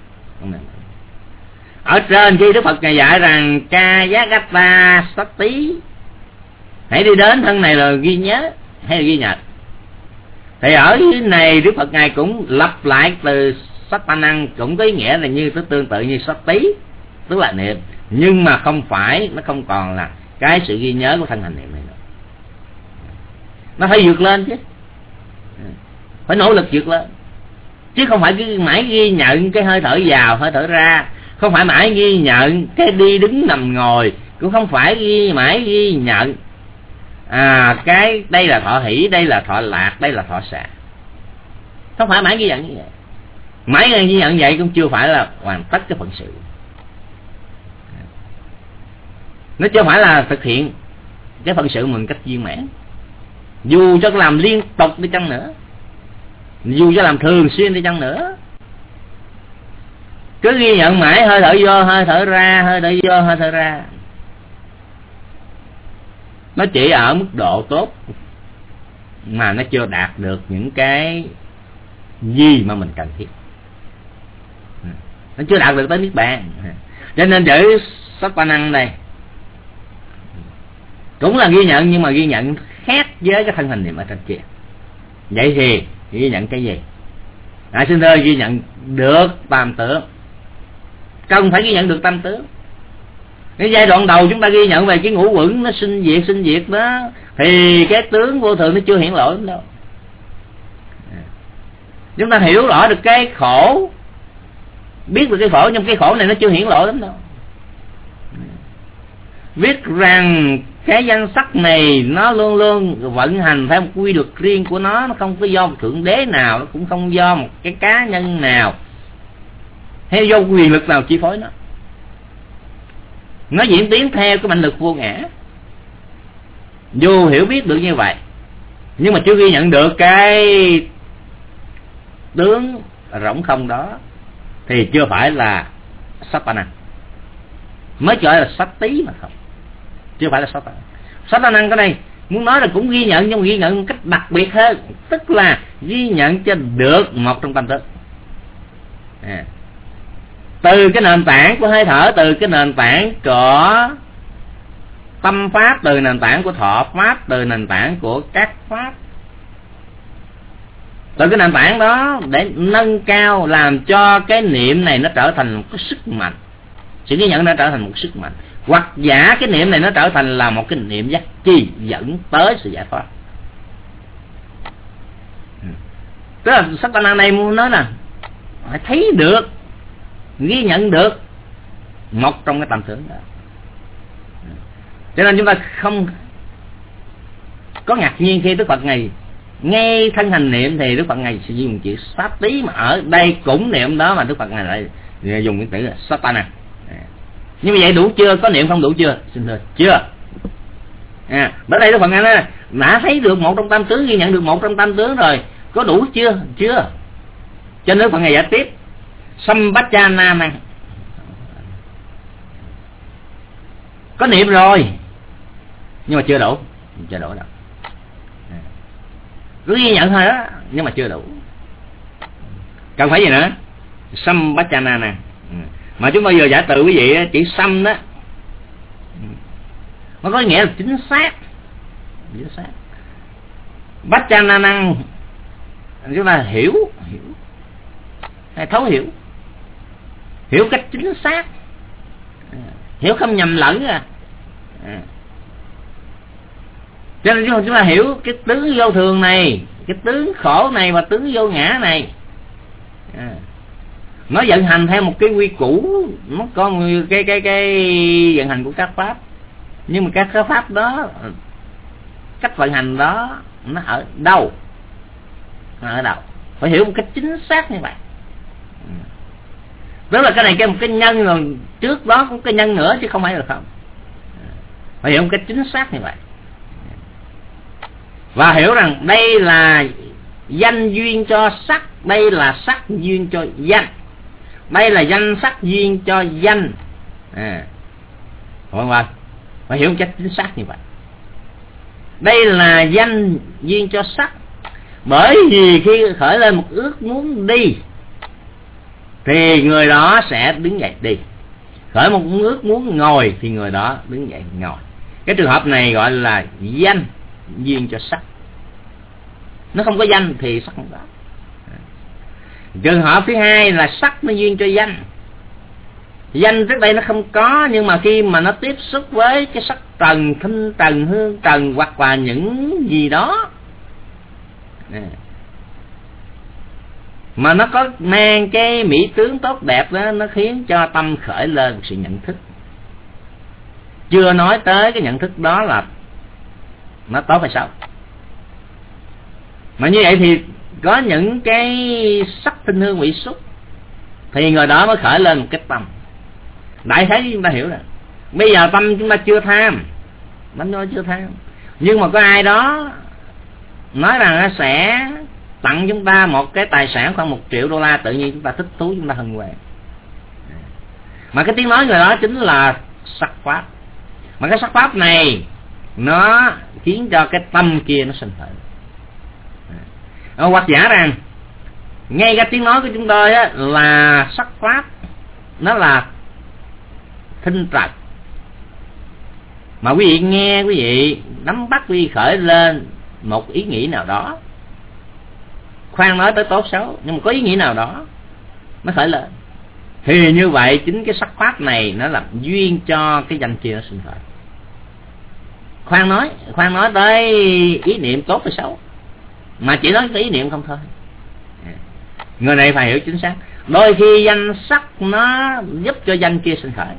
Ở trên khi Đức Phật Ngài dạy rằng Kayagata sát tí, hãy đi đến thân này là ghi nhớ hay là ghi nhận, thì ở dưới này Đức Phật Ngài cũng lặp lại từ Sattanang, cũng có ý nghĩa là như tương tự như sát tí, tức là niệm, nhưng mà không phải, nó không còn là cái sự ghi nhớ của thân hành niệm này nữa. Nó phải vượt lên chứ, phải nỗ lực vượt lên, chứ không phải cứ mãi ghi nhận cái hơi thở vào hơi thở ra, không phải mãi ghi nhận cái đi đứng nằm ngồi, cũng không phải ghi mãi ghi nhận à cái đây là thọ hỷ, đây là thọ lạc, đây là thọ xả. Không phải mãi ghi nhận như vậy. Mãi ghi nhận vậy cũng chưa phải là hoàn tất cái phận sự. Nó chưa phải là thực hiện cái phận sự mình cách viên mãn. Dù cho làm liên tục đi chăng nữa, dù cho làm thường xuyên đi chăng nữa, cứ ghi nhận mãi hơi thở vô hơi thở ra, hơi thở vô hơi thở ra, nó chỉ ở mức độ tốt mà nó chưa đạt được những cái gì mà mình cần thiết, nó chưa đạt được tới niết bàn. Cho nên chữ Sattanang đây cũng là ghi nhận, nhưng mà ghi nhận khác với cái thân hình niệm ở trên kia. Vậy thì ghi nhận cái gì? À, xin thưa, ghi nhận được tam tướng. Cần phải ghi nhận được tam tướng. Cái giai đoạn đầu chúng ta ghi nhận về cái ngũ uẩn nó sinh diệt sinh diệt đó, thì cái tướng vô thường nó chưa hiển lộ lắm đâu. Chúng ta hiểu rõ được cái khổ, biết được cái khổ, nhưng cái khổ này nó chưa hiển lộ lắm đâu. Biết rằng cái danh sắc này nó luôn luôn vận hành theo một quy luật riêng của nó, nó không có do một thượng đế nào, nó cũng không do một cái cá nhân nào hay do quyền lực nào chi phối nó. Nó diễn tiến theo cái mãnh lực vô ngã. Dù hiểu biết được như vậy, nhưng mà chưa ghi nhận được cái tướng rỗng không đó, thì chưa phải là Sattanang, mới gọi là sát tí mà không, chưa phải là Sattanang. Sattanang cái đây muốn nói là cũng ghi nhận, nhưng mà ghi nhận một cách đặc biệt hơn, tức là ghi nhận cho được một trong tam tướng. À, từ cái nền tảng của hơi thở, từ cái nền tảng của tâm pháp, từ nền tảng của thọ pháp, từ nền tảng của các pháp, từ cái nền tảng đó để nâng cao, làm cho cái niệm này nó trở thành một cái sức mạnh, sự ghi nhận nó trở thành một sức mạnh, hoặc giả cái niệm này nó trở thành là một cái niệm giác chi dẫn tới sự giải thoát. Tức là Satana này muốn nói là phải thấy được, ghi nhận được một trong cái tâm tướng đó. Cho nên chúng ta không có ngạc nhiên khi Đức Phật Ngài ngay thân hành niệm thì Đức Phật Ngài sẽ dùng chữ sát tí, mà ở đây cũng niệm đó mà Đức Phật Ngài lại dùng cái từ là Satana. Nhưng mà vậy đủ chưa? Có niệm không đủ chưa? Xin thưa chưa. À, bởi đây Đức Phật Ngài nói đã thấy được một trong tam tướng, ghi nhận được một trong tam tướng rồi, có đủ chưa? Chưa. Cho nên Đức Phật Ngài giải tiếp Sambhajana năng, có niệm rồi nhưng mà chưa đủ, chưa đủ đâu. Cứ ghi nhận thôi đó nhưng mà chưa đủ, cần phải gì nữa? Sambhajana năng. Mà chúng bây giờ giải từ quý vị chỉ xăm đó nó có nghĩa là chính xác, chính xác. Bajana năng chúng ta hiểu, hiểu hay thấu hiểu, hiểu cách chính xác, hiểu không nhầm lẫn à. À. Cho nên chúng ta hiểu cái tướng vô thường này, cái tướng khổ này và tướng vô ngã này, à. Nó vận hành theo một cái quy củ, nó có cái cái cái vận hành của các pháp, nhưng mà các cái pháp đó, cách vận hành đó nó ở đâu, nó ở đâu phải hiểu một cách chính xác như vậy. Tức là cái này cái một cái nhân rồi trước đó cũng cái nhân nữa chứ không phải là không, phải hiểu một cách chính xác như vậy. Và hiểu rằng đây là danh duyên cho sắc, đây là sắc duyên cho danh, đây là danh sắc duyên cho danh, à, vâng vâng, phải hiểu một cách chính xác như vậy. Đây là danh duyên cho sắc, bởi vì khi khởi lên một ước muốn đi thì người đó sẽ đứng dậy đi, khởi một ước muốn ngồi thì người đó đứng dậy ngồi. Cái trường hợp này gọi là danh duyên cho sắc, nó không có danh thì sắc không có. Trường hợp thứ hai là sắc nó duyên cho danh, danh trước đây nó không có, nhưng mà khi mà nó tiếp xúc với cái sắc trần, thanh trần, hương trần hoặc là những gì đó mà nó có mang cái mỹ tướng tốt đẹp đó, nó khiến cho tâm khởi lên sự nhận thức. Chưa nói tới cái nhận thức đó là nó tốt hay xấu, mà như vậy thì có những cái sắc thanh hương vị xúc thì người đó mới khởi lên một cái tâm. Đại khái chúng ta hiểu rồi. Bây giờ tâm chúng ta chưa tham, tâm nó chưa tham, nhưng mà có ai đó nói rằng nó sẽ tặng chúng ta một cái tài sản khoảng một triệu đô la, tự nhiên chúng ta thích thú, chúng ta hân hoan. Mà cái tiếng nói người đó chính là sắc pháp, mà cái sắc pháp này nó khiến cho cái tâm kia nó sinh khởi. Hoặc giả rằng ngay cái tiếng nói của chúng tôi á, là sắc pháp, nó là thinh trần, mà quý vị nghe, quý vị nắm bắt, quý vị khởi lên một ý nghĩ nào đó, khoan nói tới tốt xấu, nhưng mà có ý nghĩ nào đó nó khởi lên, thì như vậy chính cái sắc pháp này nó làm duyên cho cái danh kia nó sinh khởi. Khoan nói, khoan nói tới ý niệm tốt hay xấu, mà chỉ nói cái ý niệm không thôi. Người này phải hiểu chính xác. Đôi khi danh sắc nó giúp cho danh kia sinh khởi.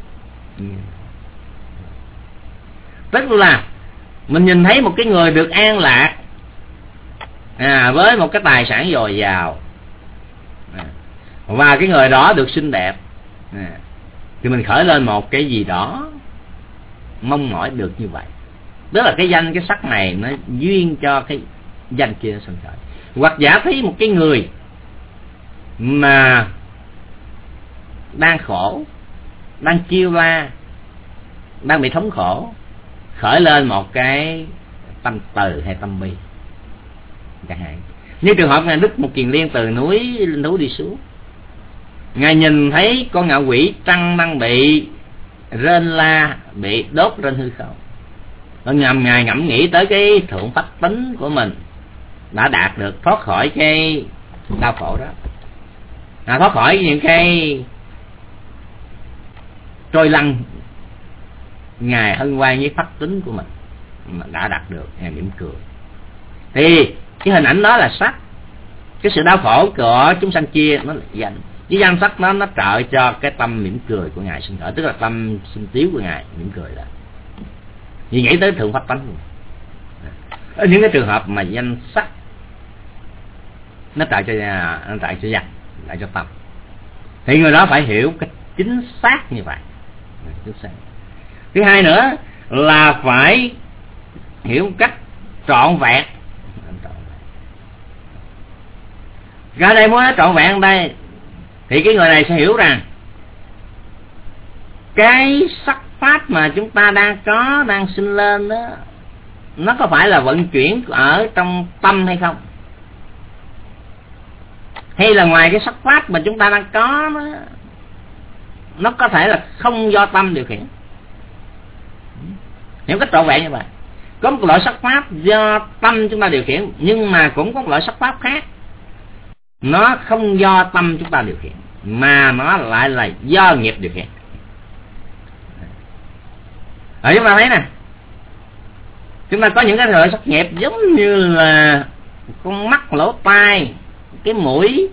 Tức là mình nhìn thấy một cái người được an lạc, à, với một cái tài sản dồi dào, à, và cái người đó được xinh đẹp, à, thì mình khởi lên một cái gì đó mong mỏi được như vậy. Tức là cái danh, cái sắc này nó duyên cho cái danh kia nó sinh khởi. Hoặc giả thấy một cái người mà đang khổ, đang kêu la, đang bị thống khổ, khởi lên một cái tâm từ hay tâm bi chẳng hạn. Như trường hợp này Đức Một Kiền Liên từ núi núi đi xuống, Ngài nhìn thấy con ngạ quỷ trăng đang bị rên la, bị đốt trên hư không. Ngầm Ngài ngẫm nghĩ tới cái thượng pháp tính của mình đã đạt được, thoát khỏi cái đau khổ đó, à, thoát khỏi những cái trôi lăn. Ngài hân hoan với pháp tính của mình mà đã đạt được, Ngài mỉm cười. Thì cái hình ảnh đó là sắc. Cái sự đau khổ của chúng sanh chia nó là danh, cái danh sắc nó nó trợ cho cái tâm mỉm cười của Ngài sinh khởi, tức là tâm sinh tiếu của Ngài mỉm cười đó. Vì nghĩ tới thượng pháp tánh. Ở những cái trường hợp mà danh sắc nó trợ cho nó trợ cho danh, trợ cho tâm, thì người đó phải hiểu cách chính xác như vậy. Chính xác. Thứ hai nữa là phải hiểu cách trọn vẹn. Ra đây muốn nói trọn vẹn ở đây thì cái người này sẽ hiểu rằng cái sắc pháp mà chúng ta đang có, đang sinh lên đó, nó có phải là vận chuyển ở trong tâm hay không, hay là ngoài cái sắc pháp mà chúng ta đang có đó, nó có thể là không do tâm điều khiển. Hiểu cách trọn vẹn như vậy. Có một loại sắc pháp do tâm chúng ta điều khiển, nhưng mà cũng có một loại sắc pháp khác, nó không do tâm chúng ta điều khiển, mà nó lại là do nghiệp điều khiển. Ở chúng ta thấy nè, chúng ta có những cái loại sắc nghiệp giống như là con mắt, lỗ tai, cái mũi,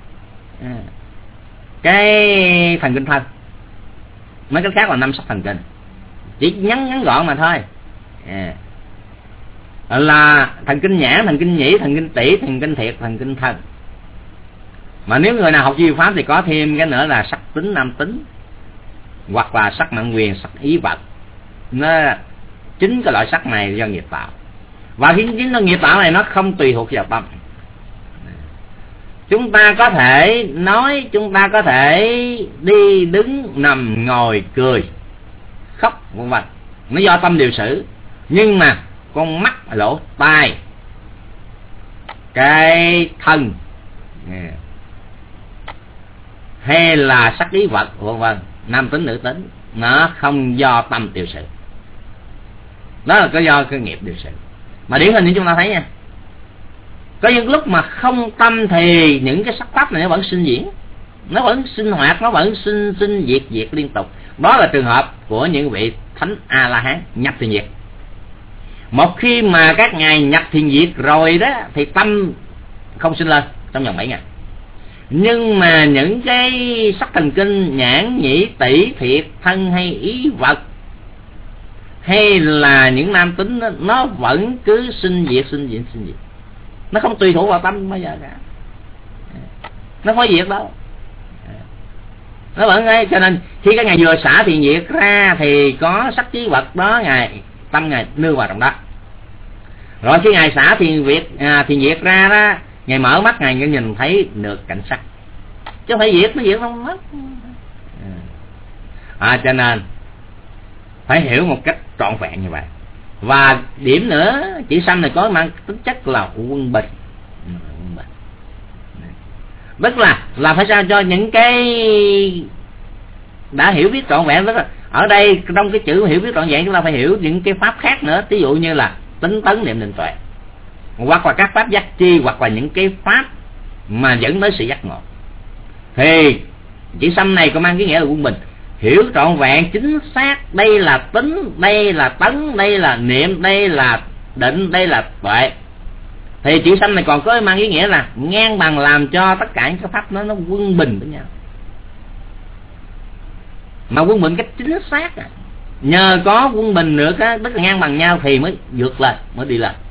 cái thần kinh thân. Mấy cái khác là năm sắc thần kinh, chỉ ngắn ngắn gọn mà thôi. À, là thần kinh nhãn, thần kinh nhĩ, thần kinh tỷ, thần kinh thiệt, thần kinh thân. Mà nếu người nào học duy pháp thì có thêm cái nữa là sắc tính nam tính, hoặc là sắc mạng quyền, sắc ý vật. Nó chính cái loại sắc này do nghiệp tạo, và cái chính cái nghiệp tạo này nó không tùy thuộc vào tâm. Chúng ta có thể nói, chúng ta có thể đi đứng nằm ngồi cười khóc vân vân, nó do tâm điều xử. Nhưng mà con mắt, lỗ tai, cái thân, hay là sắc ý vật vân vân, nam tính nữ tính, nó không do tâm điều xử, đó là cái do cái nghiệp điều xử. Mà điển hình như chúng ta thấy nha, có những lúc mà không tâm thì những cái sắc pháp này nó vẫn sinh diễn, nó vẫn sinh hoạt, nó vẫn sinh sinh diệt diệt liên tục. Đó là trường hợp của những vị thánh A La Hán nhập thiền diệt. Một khi mà các ngài nhập thiền diệt rồi đó thì tâm không sinh lên trong vòng bảy ngày. Nhưng mà những cái sắc thần kinh nhãn, nhĩ, tỷ, thiệt, thân hay ý vật, hay là những nam tính đó, nó vẫn cứ sinh diệt sinh diệt sinh diệt, nó không tùy thuộc vào tâm bao giờ cả, nó không có diệt đâu, nó vẫn ấy. Cho nên khi các ngài vừa xả thiền diệt ra thì có sắc trí vật đó, ngài tâm ngài nương vào trong đó. Rồi khi ngài xả thiền diệt à, thiền diệt ra đó, ngài mở mắt ngài nhìn thấy được cảnh sắc, chứ không phải diệt, nó diệt không mất. À, cho nên phải hiểu một cách trọn vẹn như vậy. Và điểm nữa, chỉ sanh này có mang tính chất là quân bình, tức là là phải sao cho những cái đã hiểu biết trọn vẹn. Tức là ở đây trong cái chữ hiểu biết trọn vẹn chúng ta phải hiểu những cái pháp khác nữa, ví dụ như là tính tấn, niệm, định, tuệ, hoặc là các pháp giác chi, hoặc là những cái pháp mà dẫn tới sự giác ngộ. Thì chữ sanh này có mang cái nghĩa là quân bình, hiểu trọn vẹn chính xác đây là tính, đây là tấn, đây là niệm, đây là định, đây là tuệ. Thì chữ sanh này còn có mang ý nghĩa là ngang bằng, làm cho tất cả những cái pháp nó nó quân bình với nhau. Mà quân bình cách chính xác à. Nhờ có quân bình được á, tức là ngang bằng nhau thì mới vượt lên, mới đi lên.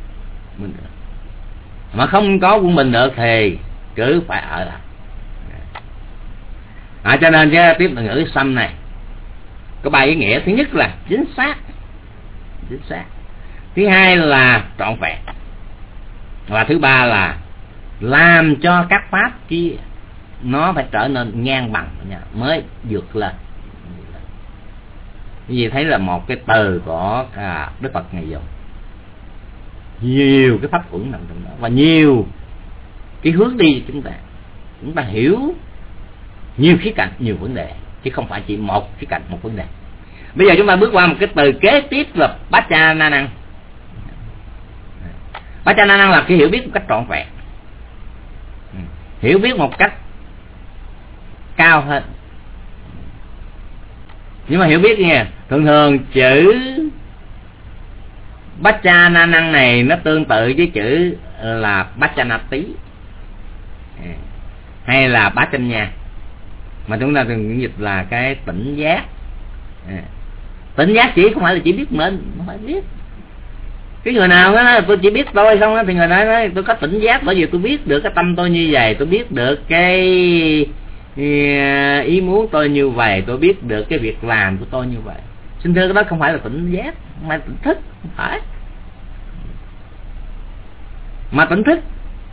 Mà không có quân bình được thì cứ phải ở lại. À, cho nên cái tiếp từ ngữ sanh này có ba ý nghĩa. Thứ nhất là chính xác, chính xác. Thứ hai là trọn vẹn. Và thứ ba là làm cho các pháp kia nó phải trở nên ngang bằng với nhau mới vượt lên. Vì thấy là một cái từ của à, Đức Phật ngày dùng nhiều cái pháp uẩn nằm trong đó, và nhiều cái hướng đi chúng ta chúng ta hiểu nhiều khía cạnh, nhiều vấn đề, chứ không phải chỉ một khía cạnh, một vấn đề. Bây giờ chúng ta bước qua một cái từ kế tiếp là Bát-cha Na Năng. Bát-cha Na Năng là cái hiểu biết một cách trọn vẹn, hiểu biết một cách cao hơn. Nhưng mà hiểu biết nghe, thường thường chữ Bát-cha Na Năng này nó tương tự với chữ là Bát-cha Na Tí hay là Bát-chanya, mà chúng ta thường dịch là cái tỉnh giác. Tỉnh giác chỉ không phải là chỉ biết mình, không phải biết. Cái người nào đó tôi chỉ biết tôi không đó, thì người đó nói tôi có tỉnh giác, bởi vì tôi biết được cái tâm tôi như vậy, tôi biết được cái ý muốn tôi như vậy, tôi biết được cái việc làm của tôi như vậy. Xin thưa, cái đó không phải là tỉnh giác, không phải tỉnh thức, không phải. Mà tỉnh thức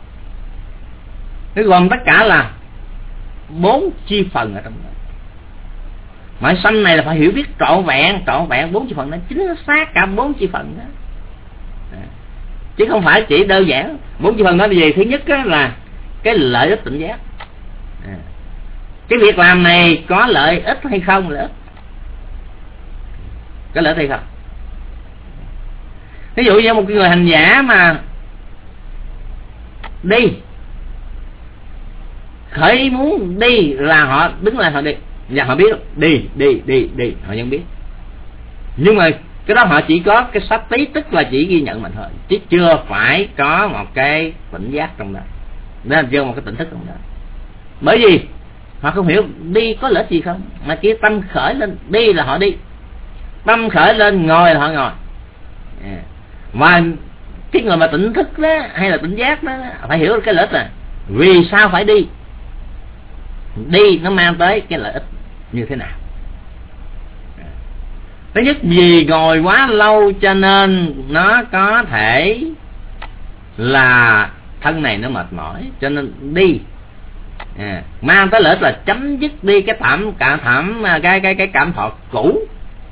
nó gồm tất cả là bốn chi phần ở trong đó. Mà sanh này là phải hiểu biết trọn vẹn, trọn vẹn bốn chi phần đó, chính xác cả bốn chi phần đó. À, chứ không phải chỉ đơn giản. Bốn chi phần đó là gì? Thứ nhất là cái lợi ích tỉnh giác. À, cái việc làm này có lợi ích hay không? Lợi ích, có lợi ích hay không? Ví dụ như một người hành giả mà đi, khởi ý muốn đi là họ đứng lại họ đi, và họ biết đi đi đi đi họ vẫn biết. Nhưng mà cái đó họ chỉ có cái sát tí, tức là chỉ ghi nhận mà thôi, chứ chưa phải có một cái tỉnh giác trong đó, nên chưa một cái tỉnh thức trong đó. Bởi vì họ không hiểu đi có lợi gì không, mà chỉ tâm khởi lên đi là họ đi, tâm khởi lên ngồi là họ ngồi. Và cái người mà tỉnh thức đó hay là tỉnh giác đó phải hiểu cái lợi ích là vì sao phải đi, đi nó mang tới cái lợi ích như thế nào. Thứ nhất, vì ngồi quá lâu cho nên nó có thể là thân này nó mệt mỏi, cho nên đi. À, mang tới lợi ích là chấm dứt đi cái thảm cả thảm cái cái cái cảm thọ cũ.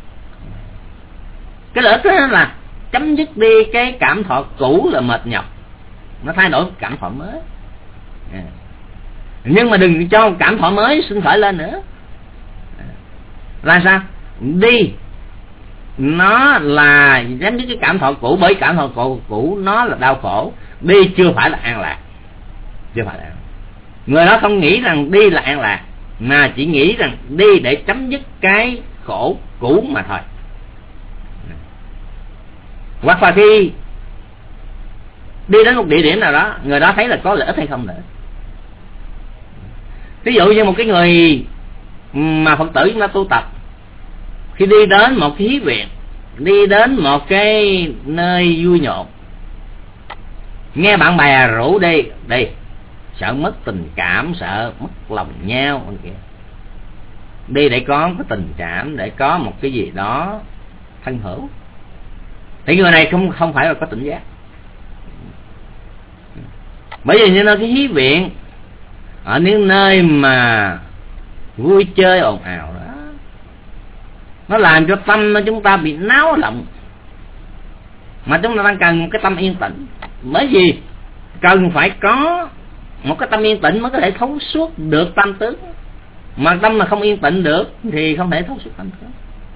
Cái lợi ích đó là chấm dứt đi cái cảm thọ cũ là mệt nhọc, nó thay đổi cảm thọ mới. À, nhưng mà đừng cho cảm thọ mới sinh khởi lên nữa. À, là sao? Đi nó là chấm dứt cái cảm thọ cũ, bởi cảm thọ cũ, cũ nó là đau khổ. Đi chưa phải là an lạc, chưa phải là an lạc. Người đó không nghĩ rằng đi là an lạc, mà chỉ nghĩ rằng đi để chấm dứt cái khổ cũ mà thôi. Hoặc là khi đi đến một địa điểm nào đó, người đó thấy là có lợi ích hay không nữa. Ví dụ như một cái người mà Phật tử chúng ta tu tập, khi đi đến một cái thí viện, đi đến một cái nơi vui nhộn, nghe bạn bè rủ đi, đi sợ mất tình cảm, sợ mất lòng nhau, đi để có cái tình cảm, để có một cái gì đó thân hữu, thì người này không không phải là có tỉnh giác. Bởi vì như nơi cái thí viện, ở những nơi mà vui chơi ồn ào đó, nó làm cho tâm của chúng ta bị náo động, mà chúng ta đang cần một cái tâm yên tĩnh. Bởi vì cần phải có một cái tâm yên tĩnh mới có thể thấu suốt được tâm tướng, mà tâm mà không yên tĩnh được thì không thể thấu suốt tâm tướng.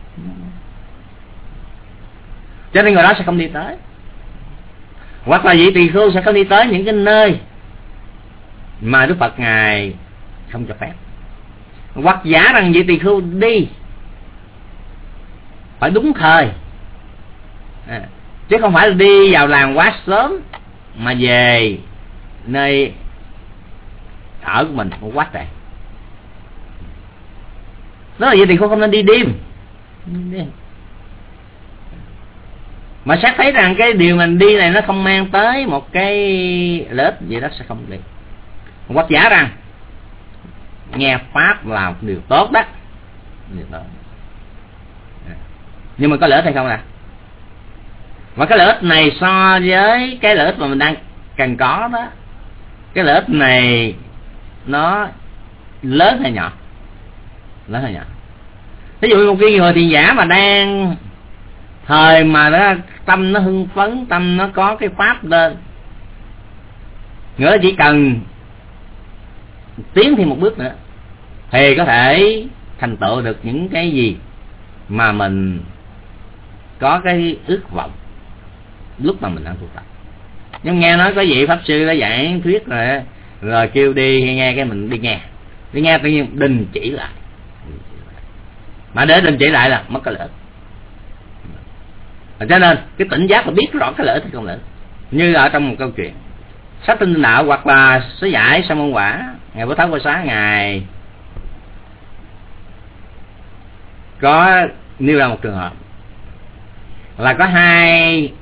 Cho nên người đó sẽ không đi tới. Hoặc là vị tỳ khưu sẽ không đi tới những cái nơi mà Đức Phật Ngài không cho phép. Hoặc giả rằng vị tỳ khưu đi phải đúng thời, à, chứ không phải là đi vào làng quá sớm mà về nơi ở của mình một quá trễ. Đó là vị tỳ khưu không nên đi đêm. Mà xét thấy rằng cái điều mình đi này nó không mang tới một cái lợi ích gì đó sẽ không đi. Hoặc giả rằng nghe pháp là một điều tốt đó, điều tốt. Nhưng mà có lợi ích hay không nè? Và cái lợi ích này so với cái lợi ích mà mình đang cần có đó, cái lợi ích này nó lớn hay nhỏ? Lớn hay nhỏ? Ví dụ một cái người thiền giả mà đang thời mà nó tâm nó hưng phấn, tâm nó có cái pháp lên, người chỉ cần tiến thêm một bước nữa thì có thể thành tựu được những cái gì mà mình có cái ước vọng lúc mà mình đang tu tập. Nhưng nghe nói có vị pháp sư đã giảng thuyết rồi, rồi kêu đi hay nghe, cái mình đi nghe, đi nghe tự nhiên đình chỉ lại, mà để đình chỉ lại là mất cái lợi ích. Cho nên cái tỉnh giác là biết rõ cái lợi ích hay không lợi ích. Như ở trong một câu chuyện sách tinh đạo hoặc là sớ giải sa môn quả, ngài Bố Tát Vô Xá ngài có nêu ra một trường hợp là có hai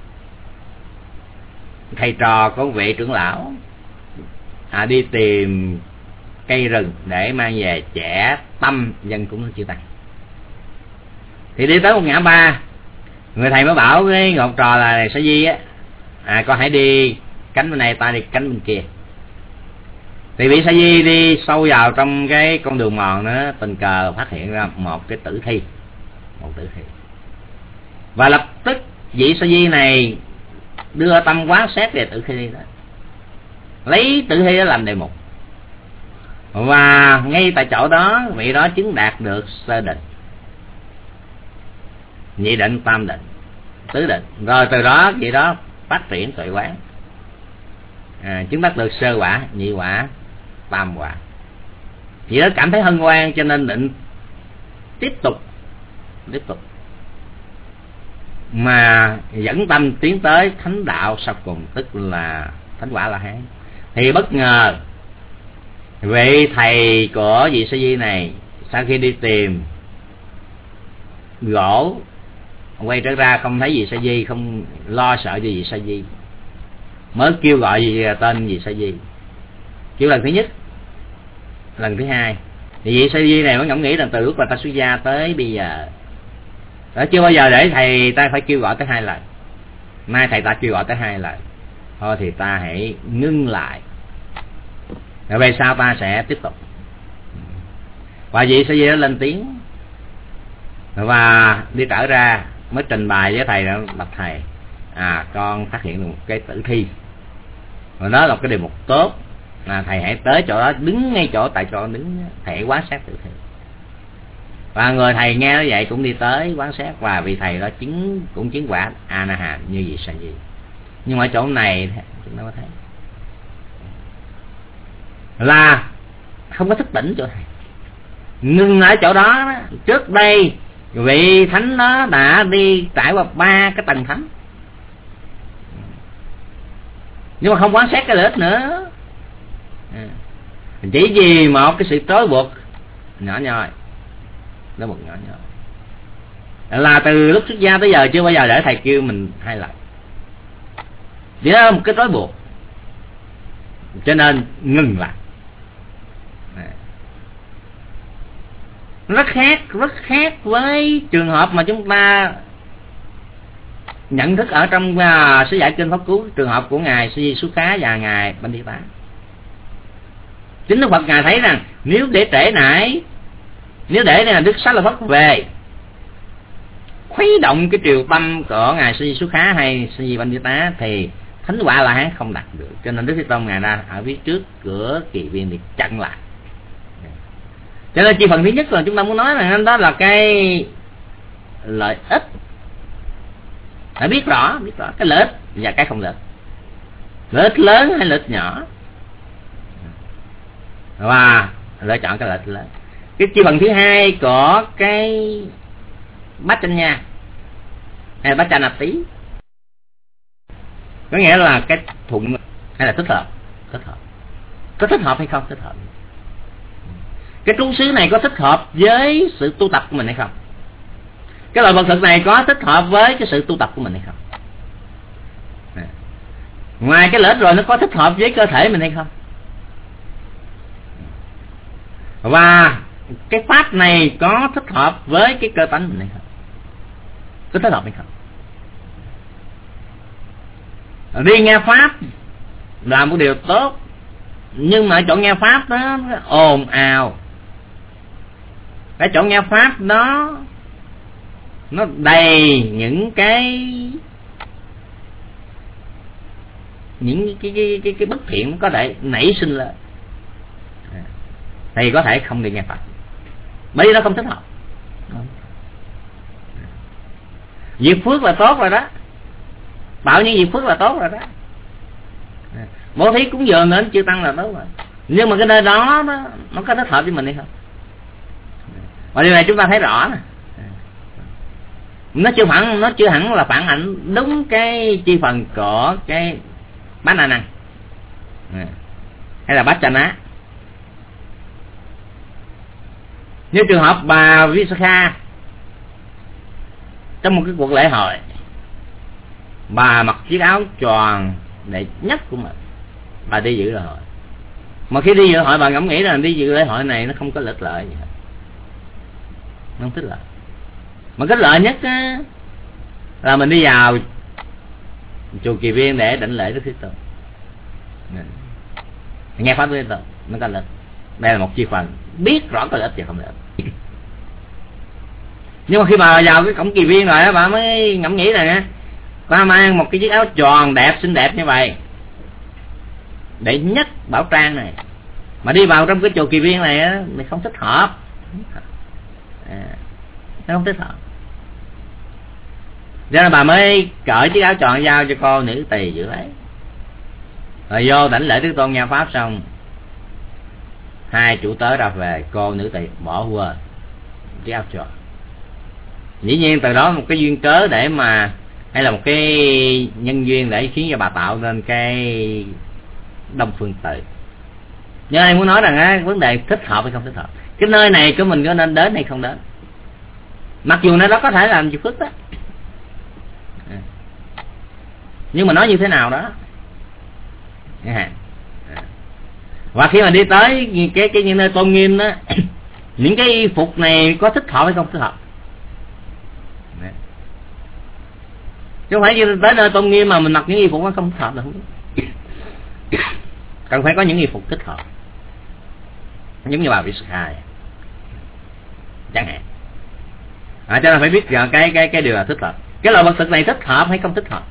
thầy trò của vị trưởng lão à, đi tìm cây rừng để mang về chẻ tâm dân cúng nó chư tăng. Thì đi tới một ngã ba, người thầy mới bảo với ngọc trò là Sa Di á, à con hãy đi cánh bên này, ta đi cánh bên kia. Thì vị Sa Di đi sâu vào trong cái con đường mòn đó, tình cờ phát hiện ra một cái tử thi, một tử thi, và lập tức vị Sa Di này đưa tâm quán xét về tử thi đó, lấy tử thi đó làm đề mục, và ngay tại chỗ đó vị đó chứng đạt được sơ định, nhị định, tam định, tứ định. Rồi từ đó vị đó phát triển tuệ quán, à, chứng đắc được sơ quả, nhị quả, tam quả. Vị đó cảm thấy hân hoan cho nên định tiếp tục tiếp tục mà dẫn tâm tiến tới thánh đạo sau cùng, tức là thánh quả La Hán. Thì bất ngờ vị thầy của vị Sa Di này sau khi đi tìm gỗ quay trở ra không thấy vị Sa Di, không lo sợ cho vị Sa Di, mới kêu gọi gì tên vị Sa Di. Kêu lần thứ nhất, lần thứ hai, thì vị Sa Di này mới ngẫm nghĩ rằng từ lúc mà ta xuất gia tới bây giờ đó chưa bao giờ để thầy ta phải kêu gọi tới hai lần. Nay thầy ta kêu gọi tới hai lần, thôi thì ta hãy ngưng lại, rồi về sau ta sẽ tiếp tục. Và vị Sa Di đó lên tiếng và đi trở ra mới trình bày với thầy, đó bạch thầy, à con phát hiện được một cái tử thi, và đó là một cái đề mục tốt, là thầy hãy tới chỗ đó, đứng ngay chỗ tại chỗ đứng, thầy hãy quán sát tử thi. Và người thầy nghe như vậy cũng đi tới quán sát, và vị thầy đó chứng cũng chứng quả A Na Hàm như vị Sa Di. Nhưng mà ở chỗ này chúng ta có thấy là không có thức tỉnh chỗ thầy, ngưng ở chỗ đó. Trước đây vị thánh đó đã đi trải qua ba cái tầng thánh, nhưng mà không quán xét cái lợi ích nữa, chỉ vì một cái sự trói buộc nhỏ nhoi, nó một nhỏ nhoi, là từ lúc xuất gia tới giờ chưa bao giờ để thầy kêu mình hai lần, chỉ là một cái trói buộc, cho nên ngừng lại. Rất khác, rất khác với trường hợp mà chúng ta nhận thức ở trong uh, sớ giải kinh Pháp Cú, trường hợp của ngài Sa Di Xuất Khá và ngài Bandita. Chính Đức Phật ngài thấy rằng nếu để trễ nải, nếu để là Đức Xá Lợi Phất về khuấy động cái triều tâm của ngài Sa Di Xuất Khá hay Sa Di Bandita thì thánh quả La Hán không đạt được. Cho nên Đức Thế Tôn ngài ra ở phía trước cửa kỳ viên để chặn lại. Cho nên chi phần thứ nhất là chúng ta muốn nói là đó là cái lợi ích, phải biết rõ biết rõ cái lợi ích và cái không lợi ích, lợi ích lớn hay lợi ích nhỏ, và lựa chọn cái lợi ích lớn. Cái chi phần thứ hai có cái bát chanh nha hay bát chanh nạp tí, có nghĩa là cái thuận hay là thích hợp, thích hợp có thích hợp hay không thích hợp, cái trú xứ này có thích hợp với sự tu tập của mình hay không, cái loại vật thực này có thích hợp với cái sự tu tập của mình hay không. Ngoài cái lợi ích rồi nó có thích hợp với cơ thể mình hay không, và cái pháp này có thích hợp với cái cơ tánh mình hay không, có thích hợp hay không. Đi nghe pháp là một điều tốt, nhưng mà ở chỗ nghe pháp đó nó ồn ào, cái chỗ nghe pháp đó nó đầy những cái những cái cái cái, cái bất thiện có thể nảy sinh lên. thì có thể không được nghe Phật, bởi vì nó không thích hợp. Việc phước là tốt rồi đó, tạo những việc phước là tốt rồi đó, bố thí cúng dường đến chư tăng là tốt rồi, nhưng mà cái nơi đó nó, nó có thích hợp với mình hay không? Và điều này chúng ta thấy rõ nè, nó chưa hẳn nó chưa hẳn là phản ảnh đúng cái chi phần của cái bát na năng hay là bát chana. Như trường hợp bà Visakha, trong một cái cuộc lễ hội, bà mặc chiếc áo choàng đệ nhất của mình, bà đi dự lễ hội. Mà khi đi dự lễ hội, bà ngẫm nghĩ rằng đi dự lễ hội này nó không có lợi lợi gì hết, nó không thích lợi. Mà cái lợi nhất á, là mình đi vào chùa Kỳ Viên để đảnh lễ Đức Thế Tôn, nghe pháp Đức Thế Tôn, nó có lợi. Đây là một chi phần biết rõ có lợi ích và không lợi ích. Nhưng mà khi mà vào cái cổng Kỳ Viên rồi á, bà mới ngẫm nghĩ rằng á, bà mang một cái chiếc áo tròn đẹp xinh đẹp như vậy, đệ nhất bảo trang này, mà đi vào trong cái chùa Kỳ Viên này á, thì không thích hợp, à, nó không thích hợp. Cho nên bà mới cởi chiếc áo tròn giao cho cô nữ tỳ giữ lấy, rồi vô đảnh lễ Đức Tôn nghe pháp xong, hai chủ tớ ra về, cô nữ tỳ bỏ quên chiếc áo tròn. Dĩ nhiên từ đó một cái duyên cớ để mà, hay là một cái nhân duyên để khiến cho bà tạo nên cái đông phương tự. Nhưng anh muốn nói rằng á, vấn đề thích hợp hay không thích hợp, cái nơi này của mình có nên đến hay không đến, mặc dù nơi đó có thể làm việc phước đó, nhưng mà nói như thế nào đó. Và khi mà đi tới cái cái những nơi tôn nghiêm đó, những cái y phục này có thích hợp hay không thích hợp, chứ không phải như tới nơi tôn nghiêm mà mình mặc những y phục nó không thích hợp là không biết. Cần phải có những y phục thích hợp, giống như bà Visakha chẳng hạn. À, cho nên phải biết cái cái cái điều là thích hợp, cái loại vật thực này thích hợp hay không thích hợp,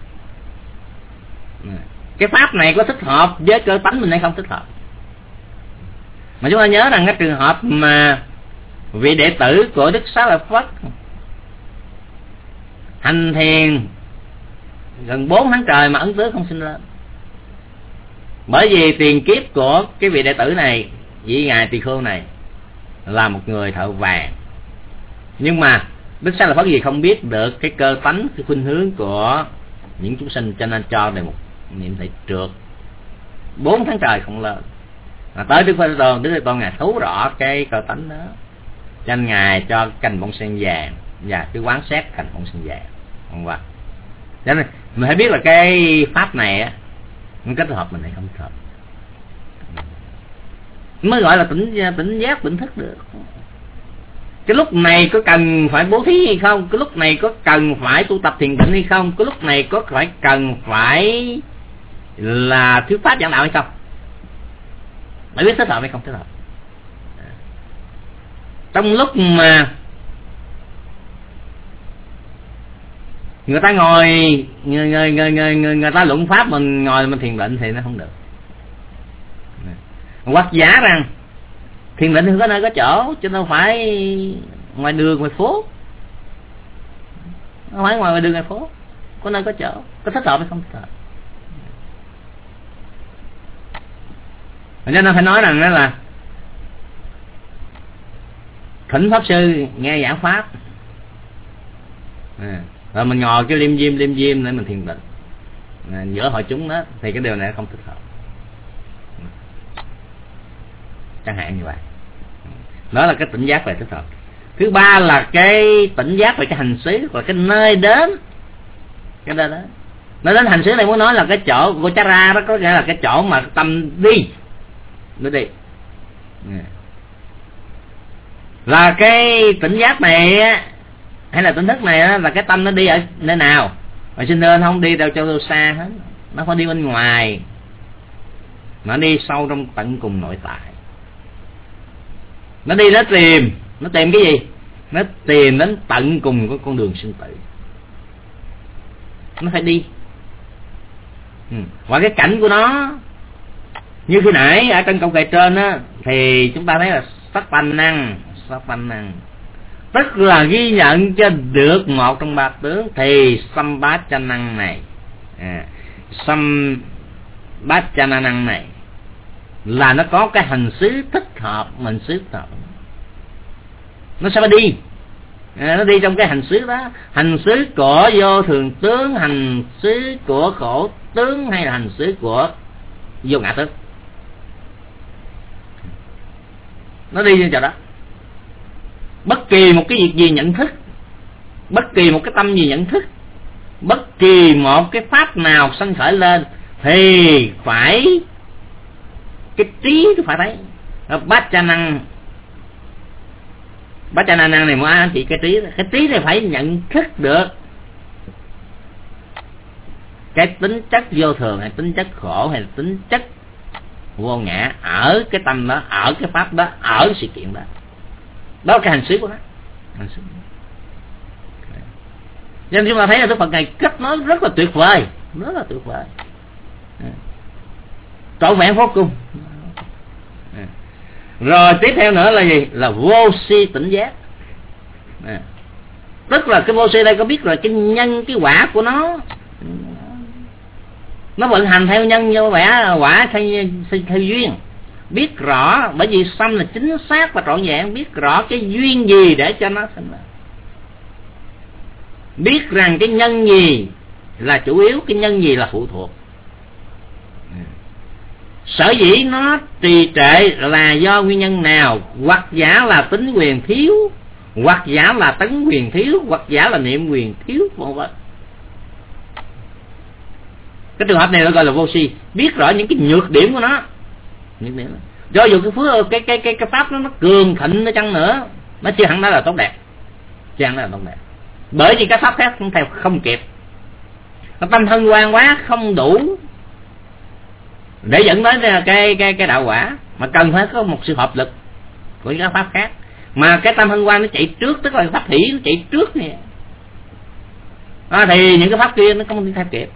cái pháp này có thích hợp với cơ tánh mình hay không thích hợp. Mà chúng ta nhớ rằng cái trường hợp mà vị đệ tử của Đức Xá Lợi Phất hành thiền gần bốn tháng trời mà ấn tướng không sinh lên, bởi vì tiền kiếp của cái vị đệ tử này, vị ngài Tỳ Khưu này là một người thợ vàng, nhưng mà Đức Xá Lợi Phất gì không biết được cái cơ tánh, cái khuynh hướng của những chúng sinh, cho nên cho này một niệm thị trượt bốn tháng trời không lên. Mà tới Đức Thế Tôn, Đức Thế Tôn ngài thấu rõ cái cơ tánh đó, cho nên ngài cho cành bông sen vàng và cái quán xét cành bông sen vàng, không qua. Cho nên mình phải biết là cái pháp này á, nó kết hợp mình hay không thích hợp, mới gọi là tỉnh tỉnh giác tỉnh thức được. Cái lúc này có cần phải bố thí hay không, cái lúc này có cần phải tu tập thiền định hay không, cái lúc này có phải cần phải là thuyết pháp giảng đạo hay không, phải biết thích hợp hay không thích hợp. Trong lúc mà người ta ngồi người người người người, người, người ta luận pháp, mình ngồi mình thiền định thì nó không được. Hoặc giả rằng thiền định thì có nơi có chỗ, chứ đâu phải ngoài đường ngoài phố, không phải ngoài đường ngoài phố, có nơi có chỗ, có thích hợp hay không thích hợp. Cho nên phải nói rằng đó là thỉnh pháp sư nghe giảng pháp, à, rồi mình ngồi cái liêm diêm liêm diêm để mình thiền định à, giữa hội chúng đó, thì cái điều này không thích hợp, chẳng hạn như vậy. Đó là cái tỉnh giác về thích hợp. Thứ ba là cái tỉnh giác về cái hành xứ, và cái nơi đến, cái nơi đó nơi đến hành xứ này muốn nói là cái chỗ Gochara đó, có nghĩa là cái chỗ mà tâm đi nó đi. Là cái tỉnh giác này hay là tỉnh thức này là cái tâm nó đi ở nơi nào, và xin ơn không đi đâu cho đâu xa hết, nó không đi bên ngoài, nó đi sâu trong tận cùng nội tại. Nó đi nó tìm, nó tìm cái gì? Nó tìm đến tận cùng của con đường sinh tử. Nó phải đi. Ừ. Và cái cảnh của nó Như khi nãy ở trong câu kệ trên á, thì chúng ta thấy là sắc tanh năng, sắc tanh năng, tức là ghi nhận cho được một trong ba tướng, thì xăm bát cha năng này, à, xăm bát cha năng này là nó có cái hành xứ thích hợp, mình xứ thích hợp, nó sẽ đi, à, nó đi trong cái hành xứ đó, hành xứ của vô thường tướng, hành xứ của khổ tướng, hay là hành xứ của vô ngã tướng, nó đi như chỗ đó. Bất kỳ một cái việc gì nhận thức, bất kỳ một cái tâm gì nhận thức, bất kỳ một cái pháp nào sanh khởi lên, thì phải cái trí nó phải thấy. Bát cha năng, bát cha năng này mà anh chị, cái trí, cái trí này phải nhận thức được cái tính chất vô thường, hay tính chất khổ, hay tính chất vô ngã ở cái tâm đó, ở cái pháp đó, ở sự kiện đó. Đó là cái hành xứ của nó. Nên chúng ta thấy là Đức Phật Ngài kết nói rất là tuyệt vời, rất là tuyệt vời, trọn vẹn vô cùng. Rồi tiếp theo nữa là gì? Là vô si tỉnh giác. À, tức là cái vô si đây có biết là cái nhân, cái quả của nó, nó vận hành theo nhân như quả, quả theo, theo duyên. Biết rõ, bởi vì xăm là chính xác và trọn vẹn, biết rõ cái duyên gì để cho nó sinh ra, biết rằng cái nhân gì là chủ yếu, cái nhân gì là phụ thuộc. Sở dĩ nó trì trệ là do nguyên nhân nào? Hoặc giả là tính quyền thiếu, hoặc giả là tấn quyền thiếu, hoặc giả là niệm quyền thiếu, vân vân. Cái trường hợp này nó gọi là vô si, biết rõ những cái nhược điểm của nó. Nhược điểm đó. Do dù cái phước cái cái cái cái pháp nó nó cường thịnh nó chăng nữa, nó chưa hẳn đó là tốt đẹp, chưa hẳn đó là tốt đẹp. Bởi vì các pháp khác không theo, không kịp. Nó tâm thân quan quá không đủ để dẫn đến cái cái cái đạo quả, mà cần phải có một sự hợp lực của các pháp khác. Mà cái tâm hân quan nó chạy trước, tức là pháp hỷ nó chạy trước nè, à, thì những cái pháp kia nó không đi theo kịp.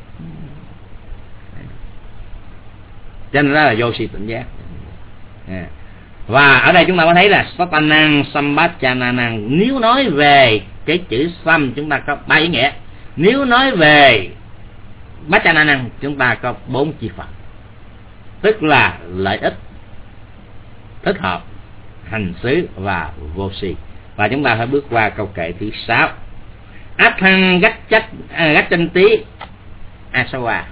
Cho nên đó là vô si tỉnh giác. À. Và ở đây chúng ta có thấy là Satanang Sambhachananang. Nếu nói về cái chữ Sam chúng ta có ba ý nghĩa. Nếu nói về Bachananang chúng ta có bốn chi phần, tức là lợi ích, thích hợp, hành xứ và vô si. Và chúng ta phải bước qua câu kệ thứ sáu. Athang gách chất gách chân tí asawa.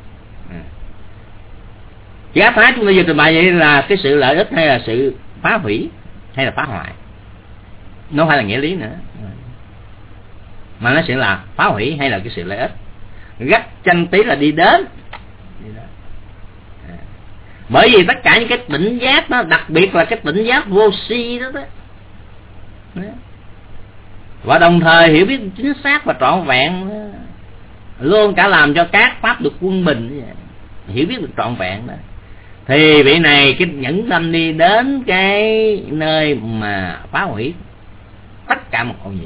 Chữ áp phá chúng ta vừa trình bày vậy là cái sự lợi ích hay là sự phá hủy hay là phá hoại, nó không phải là nghĩa lý nữa, mà nó sẽ là phá hủy hay là cái sự lợi ích. Gách tranh tí là đi đến, bởi vì tất cả những cái tỉnh giác đó, đặc biệt là cái tỉnh giác vô si đó, đó. Và đồng thời hiểu biết chính xác và trọn vẹn luôn cả làm cho các pháp được quân bình, hiểu biết được trọn vẹn đó, thì vị này cái nhẫn tâm đi đến cái nơi mà phá hủy tất cả một ô nhiễm.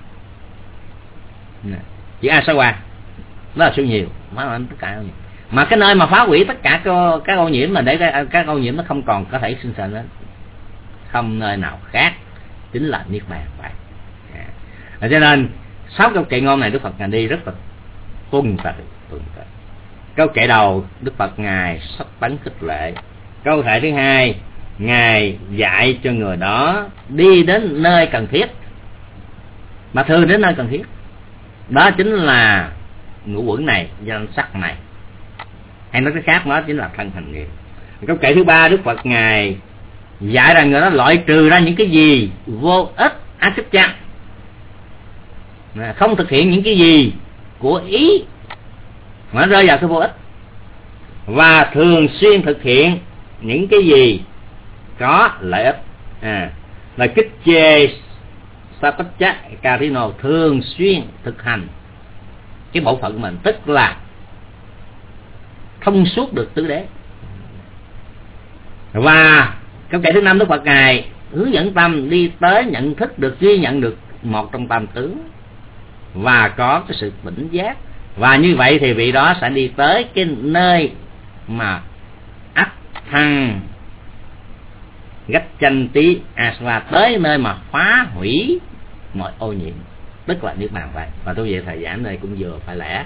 Chữ asawa đó là số nhiều, phá hủy tất cả ô nhiễm. Mà cái nơi mà phá hủy tất cả các ô nhiễm mà để các ô nhiễm nó không còn có thể sinh sản nữa, không nơi nào khác, chính là niết bàn vậy. À, cho nên sáu câu kệ ngôn này Đức Phật ngài đi rất là tuân tự, tuân tự. Câu kệ đầu Đức Phật ngài sắc tấn khích lệ. Câu kệ thứ hai ngài dạy cho người đó đi đến nơi cần thiết, mà thường đến nơi cần thiết, đó chính là ngũ uẩn này, danh sắc này, hay nói cái khác đó chính là thân thành nghiệp. Câu kệ thứ ba Đức Phật ngài dạy rằng người đó loại trừ ra những cái gì vô ích, ác thích chăng, không thực hiện những cái gì của ý mà nó rơi vào cái vô ích, và thường xuyên thực hiện những cái gì có lợi ích. À, là kích chê sapaccha karino, thường xuyên thực hành cái bộ phận mình, tức là thông suốt được tứ đế. Và câu kệ thứ năm Đức Phật ngài hướng dẫn tâm đi tới nhận thức được, ghi nhận được một trong tam tướng và có cái sự tỉnh giác, và như vậy thì vị đó sẽ đi tới cái nơi mà ắt thăng gách chanh tí asva, tới nơi mà phá hủy mọi ô nhiễm, tức là niết bàn vậy. Và tôi vậy thời giảng đây cũng vừa phải lẽ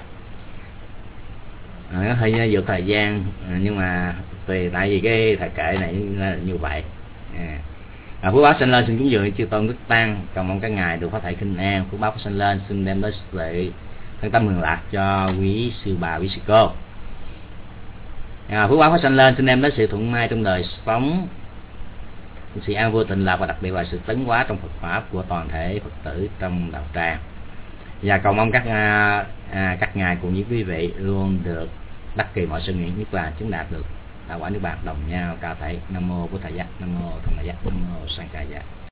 à, hơi vượt thời gian à, nhưng mà tùy tại vì cái thời kệ này như vậy. à. À, phước báo sinh lên xin cúng dường chư tôn đức tăng, cầu mong các ngài được phát thệ kinh an. Phước báo sinh lên xin đem tới sự thân tâm hưởng lạc cho quý sư bà quý sư cô. À, phước báo phát sinh lên xin đem tới sự thuận may trong đời sống, sự an vui tịnh lạc và đặc biệt là sự tấn hóa trong Phật pháp của toàn thể Phật tử trong đạo tràng. Và cầu mong các à, à, các ngài cùng với quý vị luôn được đắc kỳ mọi sự nguyện, nhất là chứng đạt được đạo quả niết bàn đồng nhau cao thể. Nam mô Bổn Thầy Giác, Nam mô Tham Giác, Nam mô Sang Khai Giác.